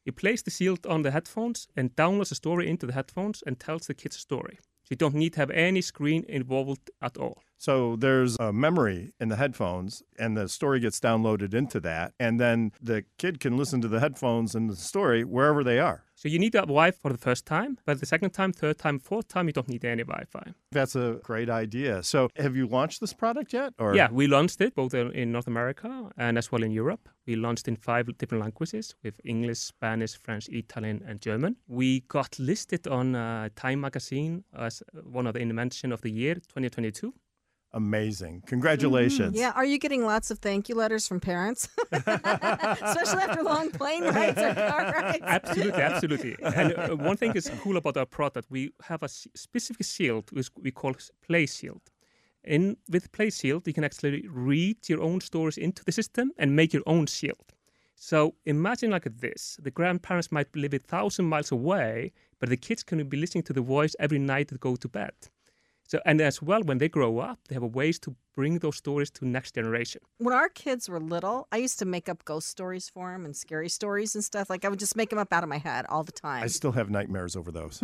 You place the shield on the headphones and downloads the story into the headphones and tells the kids a story. So you don't need to have any screen involved at all. So there's a memory in the headphones, and the story gets downloaded into that, and then the kid can listen to the headphones and the story wherever they are. So you need that Wi-Fi for the first time, but the second time, third time, fourth time, you don't need any Wi-Fi. That's a great idea. So have you launched this product yet? Or? Yeah, we launched it both in North America and as well in Europe. We launched in five different languages with English, Spanish, French, Italian, and German. We got listed on uh, Time magazine as one of the Invention of the Year, twenty twenty-two. Amazing. Congratulations. Mm-hmm. Yeah. Are you getting lots of thank you letters from parents? Especially after long plane rides or car rides? Absolutely, absolutely. And uh, one thing is cool about our product, we have a s- specific shield, which we call Play Shield. In With Play Shield, you can actually read your own stories into the system and make your own shield. So imagine like this. The grandparents might live a thousand miles away, but the kids can be listening to the voice every night to go to bed. So, and as well, when they grow up, they have ways to bring those stories to next generation. When our kids were little, I used to make up ghost stories for them and scary stories and stuff. Like I would just make them up out of my head all the time. I still have nightmares over those.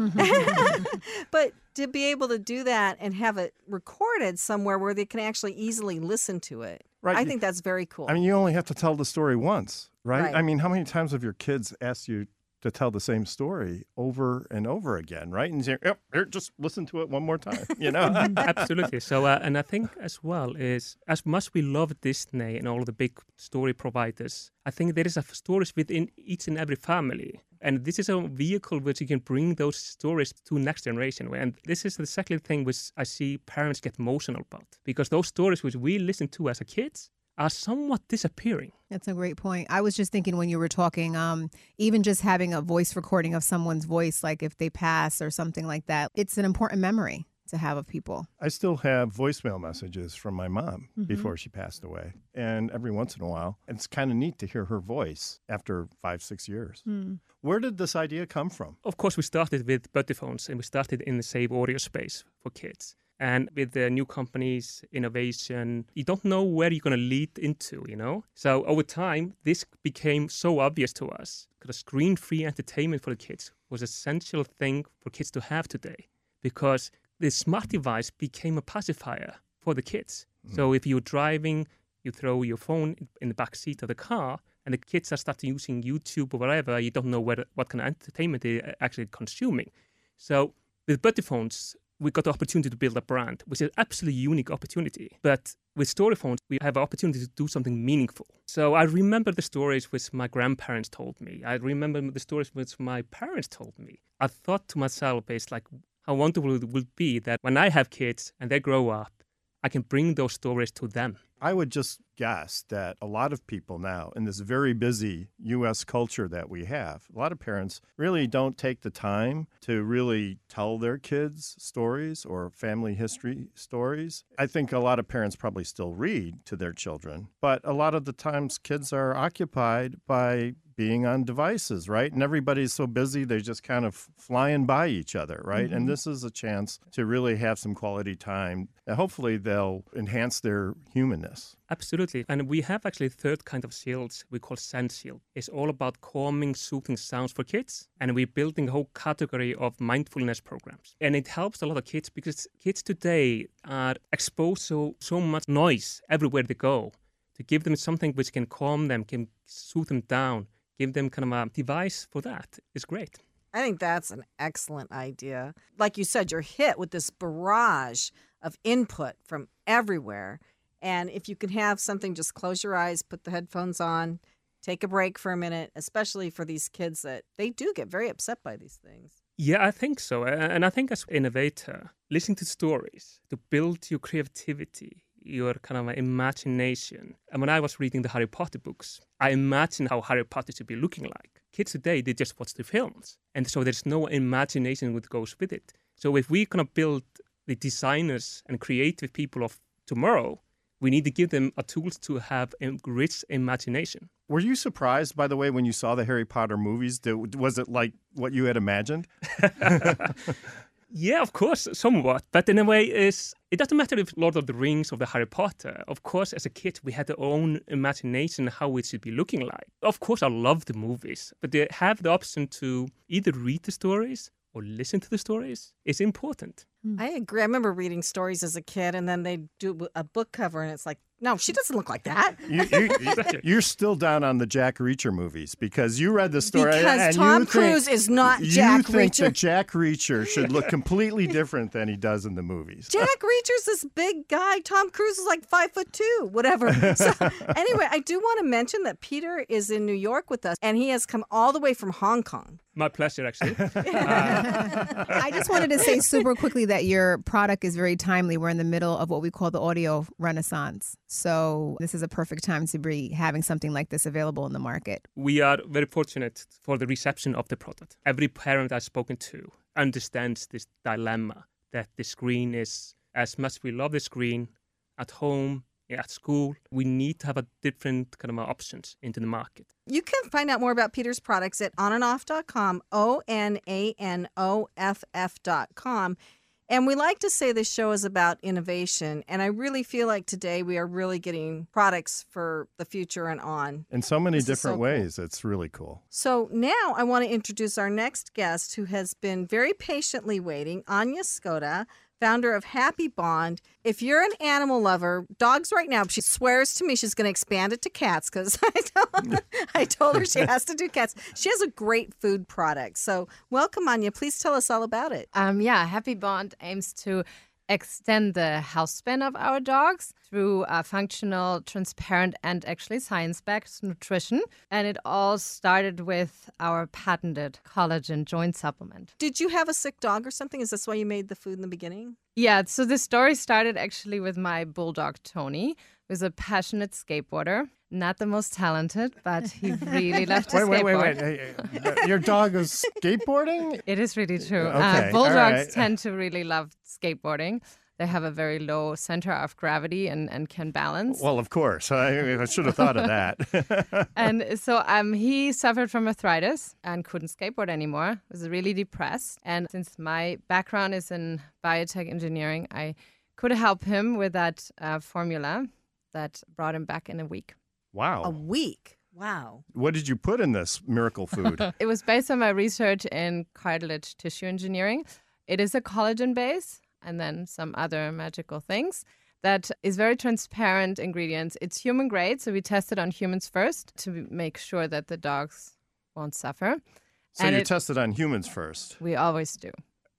But to be able to do that and have it recorded somewhere where they can actually easily listen to it, Right. I think that's very cool. I mean, you only have to tell the story once, right? Right. I mean, how many times have your kids asked you to tell the same story over and over again, right? And you say, oh, here, just listen to it one more time, you know? Absolutely. So, uh, and I think as well is, as much we love Disney and all the big story providers, I think there is a stories within each and every family. And this is a vehicle which you can bring those stories to next generation. And this is exactly the thing which I see parents get emotional about. Because those stories which we listen to as a kids are somewhat disappearing. That's a great point. I was just thinking when you were talking, um, even just having a voice recording of someone's voice, like if they pass or something like that, it's an important memory to have of people. I still have voicemail messages from my mom Mm-hmm. before she passed away. And every once in a while, it's kind of neat to hear her voice after five, six years. Mm. Where did this idea come from? Of course, we started with Buddy phones and we started in the Save Audio space for kids. And with the new companies, innovation, you don't know where you're going to lead into, you know? So over time, this became so obvious to us because screen-free entertainment for the kids was an essential thing for kids to have today because the smart device became a pacifier for the kids. Mm. So if you're driving, you throw your phone in the back seat of the car and the kids are starting using YouTube or whatever, you don't know where, what kind of entertainment they're actually consuming. So with Buddy phones, we got the opportunity to build a brand, which is an absolutely unique opportunity. But with story phones, we have an opportunity to do something meaningful. So I remember the stories which my grandparents told me. I remember the stories which my parents told me. I thought to myself, it's like how wonderful it would be that when I have kids and they grow up, I can bring those stories to them. I would just guess that a lot of people now in this very busy U S culture that we have, a lot of parents really don't take the time to really tell their kids stories or family history stories. I think a lot of parents probably still read to their children, but a lot of the times kids are occupied by being on devices, right? And everybody's so busy, they're just kind of flying by each other, right? Mm-hmm. And this is a chance to really have some quality time. And hopefully they'll enhance their humanness. Absolutely. And we have actually a third kind of shields we call Zen Shield. It's all about calming, soothing sounds for kids. And we're building a whole category of mindfulness programs. And it helps a lot of kids because kids today are exposed to so much noise everywhere they go. To give them something which can calm them, can soothe them down, give them kind of a device for that is great. I think that's an excellent idea. Like you said, you're hit with this barrage of input from everywhere. And if you can have something, just close your eyes, put the headphones on, take a break for a minute, especially for these kids that they do get very upset by these things. Yeah, I think so. And I think as an innovator, listening to stories to build your creativity, your kind of imagination. And when I was reading the Harry Potter books, I imagined how Harry Potter should be looking like. Kids today, they just watch the films. And so there's no imagination that goes with it. So if we kind of build the designers and creative people of tomorrow, we need to give them a tools to have a rich imagination. Were you surprised, by the way, when you saw the Harry Potter movies? Was it like what you had imagined? Yeah, of course, somewhat. But in a way, is it doesn't matter if Lord of the Rings or the Harry Potter. Of course, as a kid, we had our own imagination how it should be looking like. Of course, I love the movies, but they have the option to either read the stories or listen to the stories. It's important. I agree. I remember reading stories as a kid, and then they do a book cover, and it's like, no, she doesn't look like that. You, you, you're still down on the Jack Reacher movies because you read the story. Because and Tom you Cruise think, is not you Jack think Reacher. that Jack Reacher should look completely different than he does in the movies. Jack Reacher's this big guy. Tom Cruise is like five foot two, whatever. So anyway, I do want to mention that Peter is in New York with us, and he has come all the way from Hong Kong. My pleasure, actually. I just wanted to say super quickly that your product is very timely. We're in the middle of what we call the audio renaissance. So this is a perfect time to be having something like this available in the market. We are very fortunate for the reception of the product. Every parent I've spoken to understands this dilemma that the screen is, as much we love the screen, at home, at school, we need to have a different kind of options into the market. You can find out more about Peter's products at on and off dot com, O N A N O F F dot com. And we like to say this show is about innovation. And I really feel like today we are really getting products for the future and on. In so many This is different so cool. ways. It's really cool. So now I want to introduce our next guest who has been very patiently waiting, Anya Skoda, founder of Happy Bond. If you're an animal lover, dogs right now, she swears to me she's going to expand it to cats because I, told- I told her she has to do cats. She has a great food product. So welcome, Anya. Please tell us all about it. Um, yeah, Happy Bond aims to extend the health span of our dogs through uh, functional, transparent, and actually science-backed nutrition. And it all started with our patented collagen joint supplement. Did you have a sick dog or something? Is this why you made the food in the beginning? Yeah, so the story started actually with my bulldog, Tony, who's a passionate skateboarder. Not the most talented, but he really loved to Wait, skateboard. wait, wait, wait. Hey, hey, your dog is skateboarding? It is really true. Okay, Uh, all bulldogs right. tend to really love skateboarding. They have a very low center of gravity and, and can balance. Well, of course. I, I should have thought of that. And so um, he suffered from arthritis and couldn't skateboard anymore, was really depressed. And since my background is in biotech engineering, I could help him with that uh, formula that brought him back in a week. Wow. A week. Wow. What did you put in this miracle food? It was based on my research in cartilage tissue engineering. It is a collagen base and then some other magical things that is very transparent ingredients. It's human grade, so we tested on humans first to make sure that the dogs won't suffer. So And you it- tested on humans first. We always do.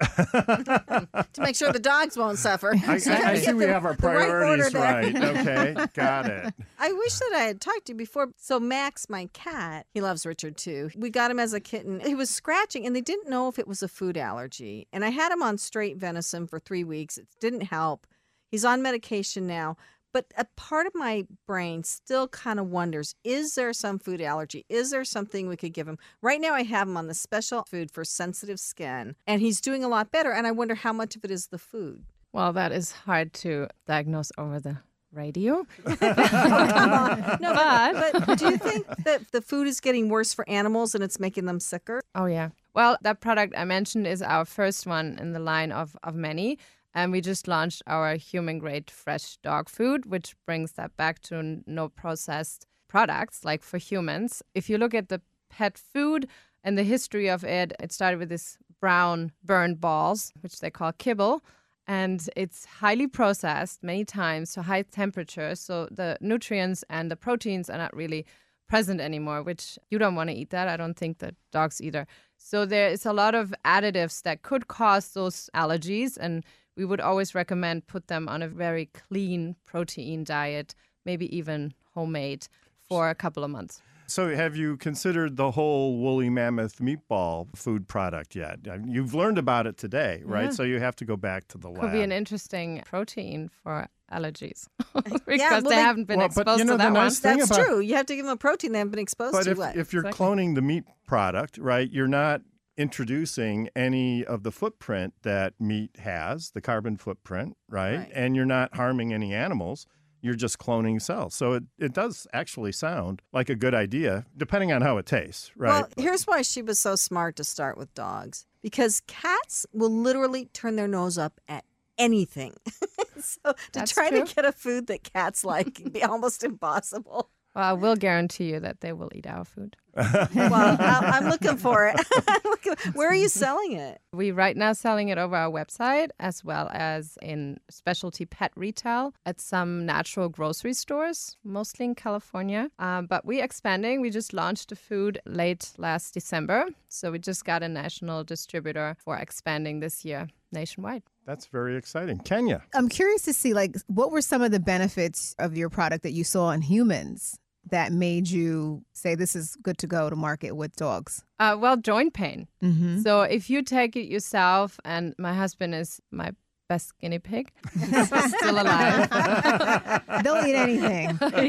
To make sure the dogs won't suffer. I, So I, you I gotta see get we the- have our the right order priorities there. right. Okay, got it. I wish that I had talked to you before. So Max, my cat, he loves Richard too. We got him as a kitten. He was scratching and they didn't know if it was a food allergy. And I had him on straight venison for three weeks. It didn't help. He's on medication now. But a part of my brain still kind of wonders, is there some food allergy? Is there something we could give him? Right now I have him on the special food for sensitive skin and he's doing a lot better. And I wonder how much of it is the food. Well, that is hard to diagnose over the radio. Oh, come on. No, but, but do you think that the food is getting worse for animals and it's making them sicker? Oh, yeah. Well, that product I mentioned is our first one in the line of, of many. And we just launched our human-grade fresh dog food, which brings that back to n- no processed products like for humans. If you look at the pet food and the history of it, it started with this brown burned balls, which they call kibble. And it's highly processed many times to high temperatures. So the nutrients and the proteins are not really present anymore, which you don't want to eat that. I don't think that dogs either. So there is a lot of additives that could cause those allergies. And we would always recommend put them on a very clean protein diet, maybe even homemade, for a couple of months. So have you considered the whole woolly mammoth meatball food product yet? You've learned about it today, right? Yeah. So you have to go back to the lab. Could be an interesting protein for allergies because Yeah, well, they, they- haven't been Well, but exposed you know, to the that nice one. thing That's about- true. You have to give them a protein they haven't been exposed But to. if, what? if you're Exactly. cloning the meat product, right, you're not introducing any of the footprint that meat has, the carbon footprint, right? Right. And you're not harming any animals. you're just cloning cells. So it, it does actually sound like a good idea, depending on how it tastes, right? Well, here's why she was so smart to start with dogs. Because cats will literally turn their nose up at anything. So to That's try true. to get a food that cats like can be almost impossible. Well, I will guarantee you that they will eat our food. Well, I- I'm looking for it. I'm looking- Where are you selling it? We right now selling it over our website as well as in specialty pet retail at some natural grocery stores, mostly in California. Um, but we're expanding. We just launched the food late last December. So we just got a national distributor for expanding this year nationwide. That's very exciting. Kenya. I'm curious to see, like, what were some of the benefits of your product that you saw in humans that made you say this is good to go to market with dogs? Uh, well, joint pain. Mm-hmm. So if you take it yourself, and my husband is my best guinea pig, still alive. They'll eat anything. he,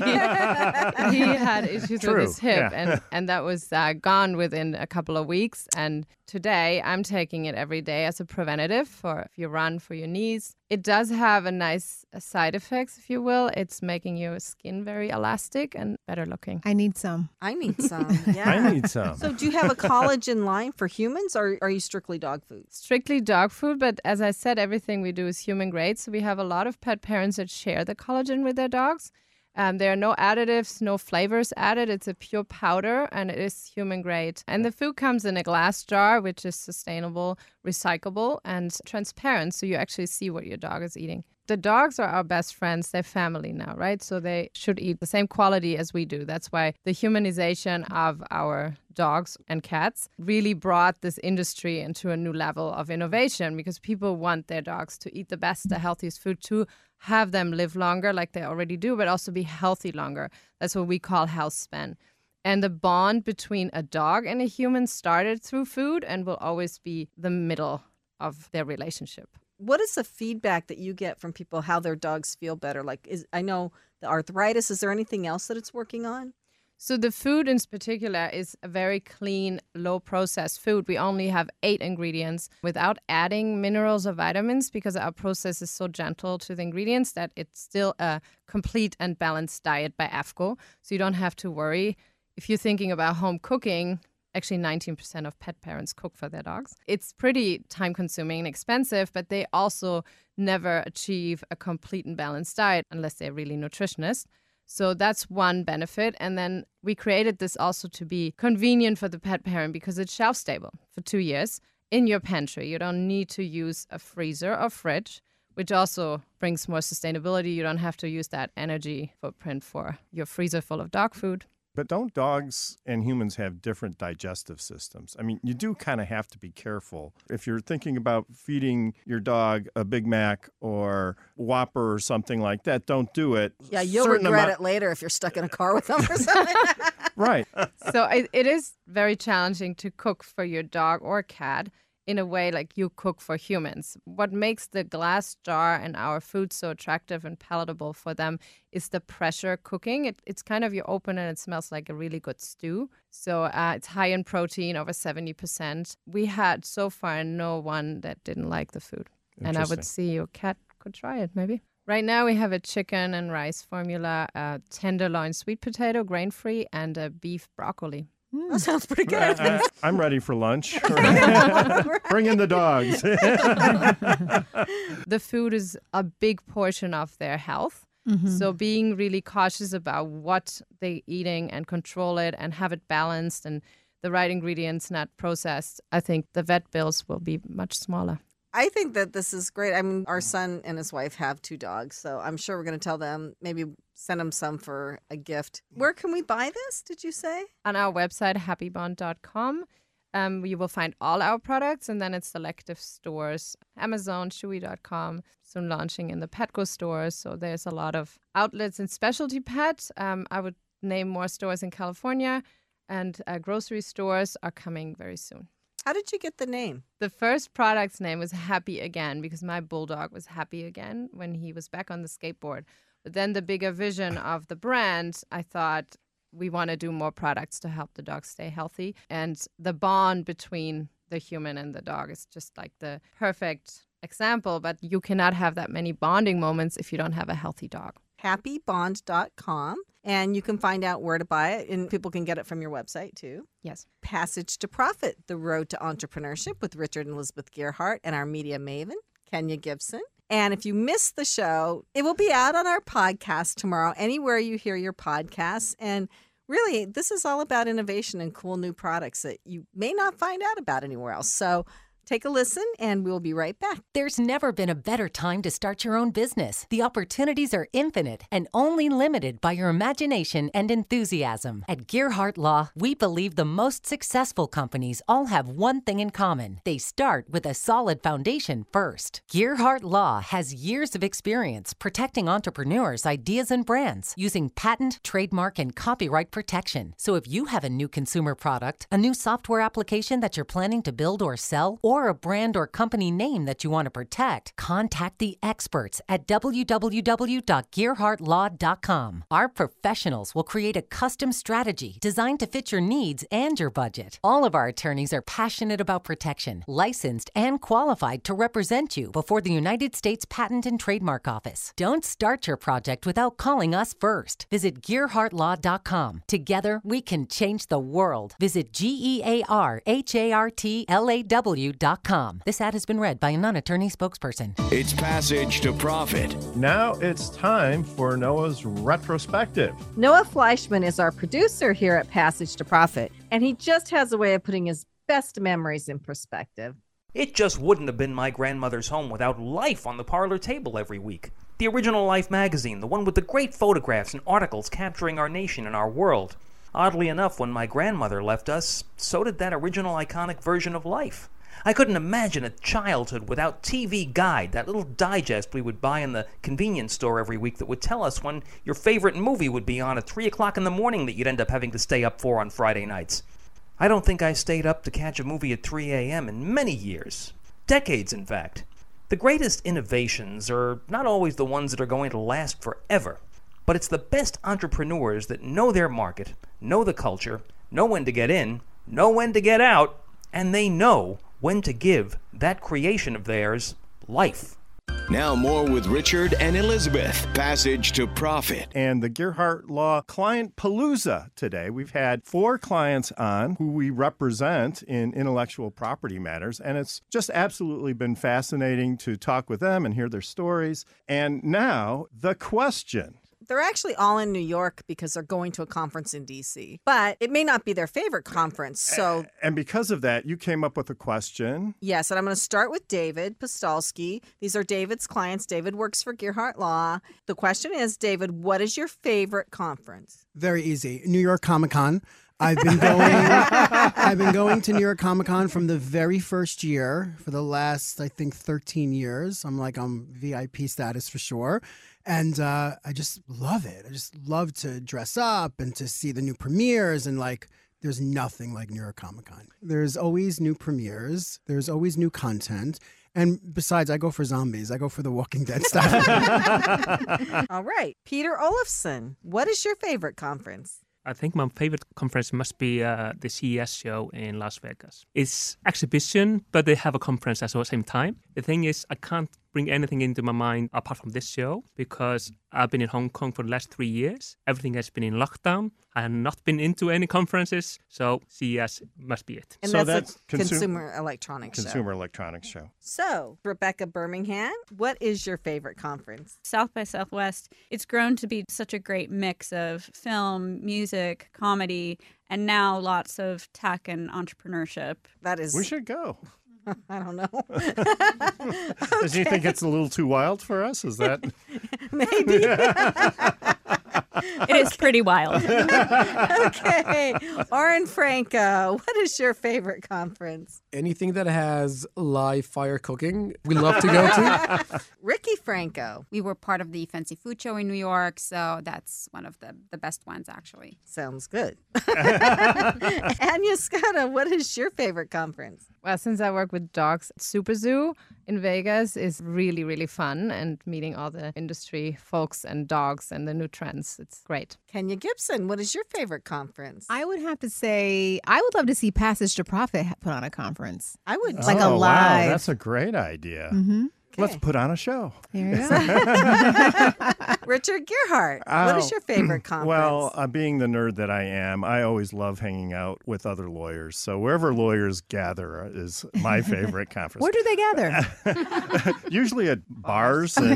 he had issues True, with his hip, yeah. and, and that was uh, gone within a couple of weeks. And today, I'm taking it every day as a preventative for if you run for your knees. It does have a nice uh, side effects, if you will. It's making your skin very elastic and better looking. I need some. I need some. Yeah. I need some. So do you have a collagen line for humans, or are you strictly dog food? Strictly dog food, but as I said, everything we do is human grade. So we have a lot of pet parents that share the collagen with their dogs. Um, there are no additives, no flavors added. It's a pure powder, and it is human grade. And the food comes in a glass jar, which is sustainable, recyclable, and transparent, so you actually see what your dog is eating. The dogs are our best friends. They're family now, right? So they should eat the same quality as we do. That's why the humanization of our dogs and cats really brought this industry into a new level of innovation, because people want their dogs to eat the best, the healthiest food, to have them live longer like they already do, but also be healthy longer. That's what we call health span. And the bond between a dog and a human started through food and will always be the middle of their relationship. What is the feedback that you get from people, how their dogs feel better? Like, is I know the arthritis. Is there anything else that it's working on? So the food in particular is a very clean, low-processed food. We only have eight ingredients without adding minerals or vitamins, because our process is so gentle to the ingredients that it's still a complete and balanced diet by A F C O. So you don't have to worry. If you're thinking about home cooking, actually nineteen percent of pet parents cook for their dogs. It's pretty time-consuming and expensive, but they also never achieve a complete and balanced diet unless they're really nutritionists. So that's one benefit. And then we created this also to be convenient for the pet parent, because it's shelf stable for two years in your pantry. You don't need to use a freezer or fridge, which also brings more sustainability. You don't have to use that energy footprint for your freezer full of dog food. But don't dogs and humans have different digestive systems? I mean, you do kind of have to be careful. If you're thinking about feeding your dog a Big Mac or Whopper or something like that, don't do it. Yeah, you'll Certain regret amount- it later if you're stuck in a car with them or something. Right. So it, it is very challenging to cook for your dog or cat in a way like you cook for humans. What makes the glass jar and our food so attractive and palatable for them is the pressure cooking. It, it's kind of, you open and it smells like a really good stew. So uh, it's high in protein, over seventy percent. We had so far no one that didn't like the food. And I would Interesting. see your cat could try it maybe. Right now we have a chicken and rice formula, a tenderloin sweet potato, grain-free, and a beef broccoli. That sounds pretty good. Uh, I'm ready for lunch. Bring in the dogs. The food is a big portion of their health. Mm-hmm. So being really cautious about what they're eating and control it and have it balanced and the right ingredients, not processed, I think the vet bills will be much smaller. I think that this is great. I mean, our son and his wife have two dogs, so I'm sure we're going to tell them, maybe send them some for a gift. Where can we buy this, did you say? On our website, happy bond dot com, um, you will find all our products, and then it's selective stores, Amazon, chewy dot com, soon launching in the Petco stores. So there's a lot of outlets in specialty pet. Um, I would name more stores in California, and uh, grocery stores are coming very soon. How did you get the name? The first product's name was Happy Again, because my bulldog was happy again when he was back on the skateboard. But then the bigger vision of the brand, I thought we want to do more products to help the dog stay healthy. And the bond between the human and the dog is just like the perfect example. But you cannot have that many bonding moments if you don't have a healthy dog. happy bond dot com. And you can find out where to buy it, and people can get it from your website, too. Yes. Passage to Profit, The Road to Entrepreneurship with Richard and Elizabeth Gearhart and our media maven, Kenya Gibson. And if you missed the show, it will be out on our podcast tomorrow, anywhere you hear your podcasts. And really, this is all about innovation and cool new products that you may not find out about anywhere else. So take a listen, and we'll be right back. There's never been a better time to start your own business. The opportunities are infinite and only limited by your imagination and enthusiasm. At Gearhart Law, we believe the most successful companies all have one thing in common. They start with a solid foundation first. Gearhart Law has years of experience protecting entrepreneurs' ideas and brands using patent, trademark, and copyright protection. So if you have a new consumer product, a new software application that you're planning to build or sell, or or a brand or company name that you want to protect, contact the experts at w w w dot gearhart law dot com. Our professionals will create a custom strategy designed to fit your needs and your budget. All of our attorneys are passionate about protection, licensed and qualified to represent you before the United States Patent and Trademark Office. Don't start your project without calling us first. Visit gearhart law dot com. Together, we can change the world. Visit G E A R H A R T L A W dot com. This ad has been read by a non-attorney spokesperson. It's Passage to Profit. Now it's time for Noah's retrospective. Noah Fleischman is our producer here at Passage to Profit, and he just has a way of putting his best memories in perspective. It just wouldn't have been my grandmother's home without Life on the parlor table every week. The original Life magazine, the one with the great photographs and articles capturing our nation and our world. Oddly enough, when my grandmother left us, so did that original iconic version of Life. I couldn't imagine a childhood without T V Guide, that little digest we would buy in the convenience store every week that would tell us when your favorite movie would be on at three o'clock in the morning that you'd end up having to stay up for on Friday nights. I don't think I stayed up to catch a movie at three a.m. in many years. Decades, in fact. The greatest innovations are not always the ones that are going to last forever, but it's the best entrepreneurs that know their market, know the culture, know when to get in, know when to get out, and they know when to give that creation of theirs life. Now more with Richard and Elizabeth. Passage to Profit. And the Gearhart Law Client Palooza today. We've had four clients on who we represent in intellectual property matters, and it's just absolutely been fascinating to talk with them and hear their stories. And now, the question. They're actually all in New York because they're going to a conference in D C, but it may not be their favorite conference. So, and because of that, you came up with a question. Yes, and I'm going to start with David Postolsky. These are David's clients. David works for Gearhart Law. The question is, David, what is your favorite conference? Very easy. New York Comic Con. I've been going I've been going to New York Comic Con from the very first year for the last, I think, thirteen years. I'm like on V I P status for sure. And uh, I just love it. I just love to dress up and to see the new premieres. And like, there's nothing like New York Comic Con. There's always new premieres. There's always new content. And besides, I go for zombies. I go for the Walking Dead stuff. All right. Peter Olafson, what is your favorite conference? I think my favorite conference must be uh, the C E S show in Las Vegas. It's exhibition, but they have a conference at the same time. The thing is, I can't bring anything into my mind apart from this show because I've been in Hong Kong for the last three years. Everything has been in lockdown. I have not been into any conferences, so C E S must be it. And so that's, that's a consu- consumer electronics show. Consumer electronics show. So, Rebecca Birmingham, what is your favorite conference? South by Southwest. It's grown to be such a great mix of film, music, comedy, and now lots of tech and entrepreneurship. That is... We should go. I don't know. Okay. Do you think it's a little too wild for us? Is that... Maybe. It is pretty wild. Okay. Oren Franco, what is your favorite conference? Anything that has live fire cooking, we love to go to. Ricky Franco. We were part of the Fancy Food Show in New York, so that's one of the, the best ones, actually. Sounds good. Anya Scott, what is your favorite conference? Well, since I work with dogs, Super Zoo in Vegas is really, really fun, and meeting all the industry folks and dogs and the new trends. It's great. Kenya Gibson, what is your favorite conference? I would have to say, I would love to see Passage to Profit put on a conference. I would. Like a oh, live. Wow, that's a great idea. Mm-hmm. Okay. Let's put on a show. Here we go. Richard Gearhart, what is your favorite conference? Well, uh, being the nerd that I am, I always love hanging out with other lawyers. So wherever lawyers gather is my favorite conference. Where do they gather? Usually at bars. And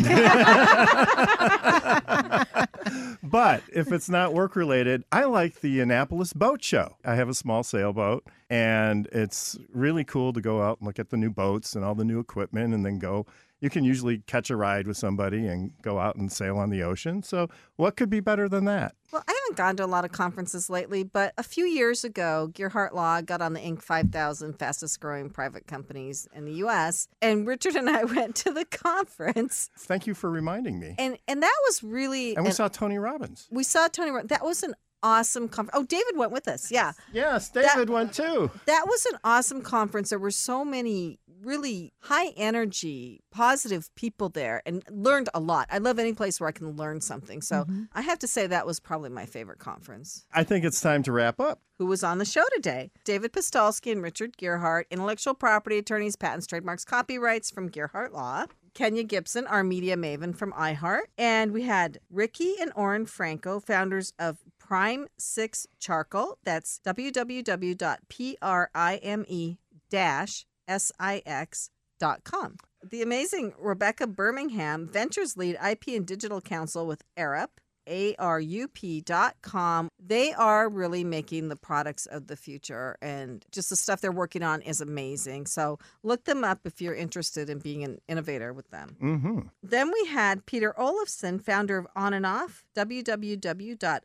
but if it's not work-related, I like the Annapolis Boat Show. I have a small sailboat, and it's really cool to go out and look at the new boats and all the new equipment and then go. You can usually catch a ride with somebody and go out and sail on the ocean. So what could be better than that? Well, I haven't gone to a lot of conferences lately, but a few years ago, Gearhart Law got on the Inc five thousand fastest growing private companies in the U S, and Richard and I went to the conference. Thank you for reminding me. And and that was really... And we an, saw Tony Robbins. We saw Tony Robbins. That was an awesome conference. Oh, David went with us. Yeah. Yes, David that, went too. That was an awesome conference. There were so many really high energy, positive people there and learned a lot. I love any place where I can learn something. So mm-hmm. I have to say that was probably my favorite conference. I think it's time to wrap up. Who was on the show today? David Pistolsky and Richard Gearhart, intellectual property attorneys, patents, trademarks, copyrights from Gearhart Law. Kenya Gibson, our media maven from iHeart. And we had Ricky and Oren Franco, founders of Prime six Charcoal. That's w w w dot prime dash six dot com. The amazing Rebecca Birmingham, Ventures Lead I P and Digital Counsel with Arup, A R U P dot com. They are really making the products of the future, and just the stuff they're working on is amazing. So look them up if you're interested in being an innovator with them. Mm-hmm. Then we had Peter Olofsson, founder of On and Off, w w w dot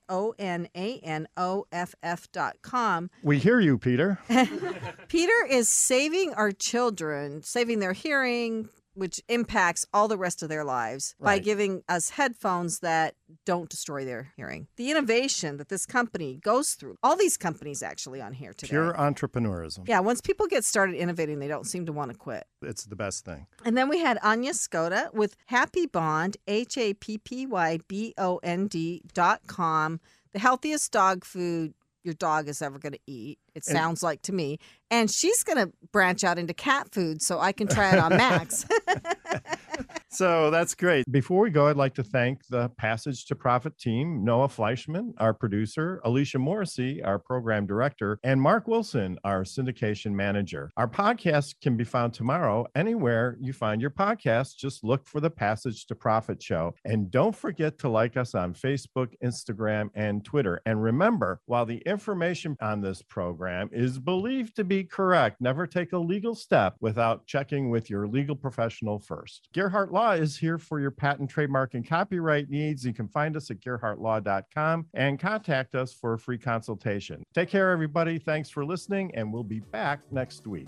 onanoff dot com. We hear you, Peter. Peter is saving our children, saving their hearing, which impacts all the rest of their lives, right, by giving us headphones that don't destroy their hearing. The innovation that this company goes through, all these companies actually on here today. Pure entrepreneurism. Yeah, once people get started innovating, they don't seem to want to quit. It's the best thing. And then we had Anya Skoda with Happy Bond, H A P P Y B O N D dot com, the healthiest dog food your dog is ever going to eat, it and, sounds like to me. And she's going to branch out into cat food so I can try it on Max. So that's great. Before we go, I'd like to thank the Passage to Profit team, Noah Fleischman, our producer, Alicia Morrissey, our program director, and Mark Wilson, our syndication manager. Our podcast can be found tomorrow anywhere you find your podcast. Just look for the Passage to Profit show. And don't forget to like us on Facebook, Instagram, and Twitter. And remember, while the information on this program is believed to be correct, never take a legal step without checking with your legal professional first. Gearhart Law is here for your patent, trademark, and copyright needs. You can find us at gearhart law dot com and contact us for a free consultation. Take care, everybody. Thanks for listening, and we'll be back next week.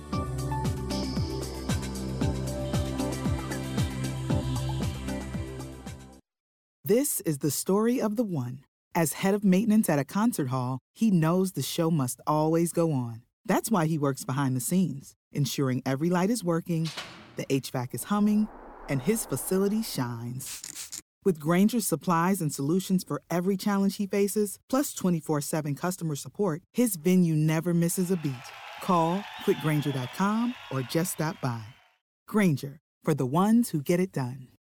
This is the story of the one. As head of maintenance at a concert hall, he knows the show must always go on. That's why he works behind the scenes, ensuring every light is working, the H V A C is humming, and his facility shines. With Grainger's supplies and solutions for every challenge he faces, plus twenty-four seven customer support, his venue never misses a beat. Call quick grainger dot com or just stop by. Grainger, for the ones who get it done.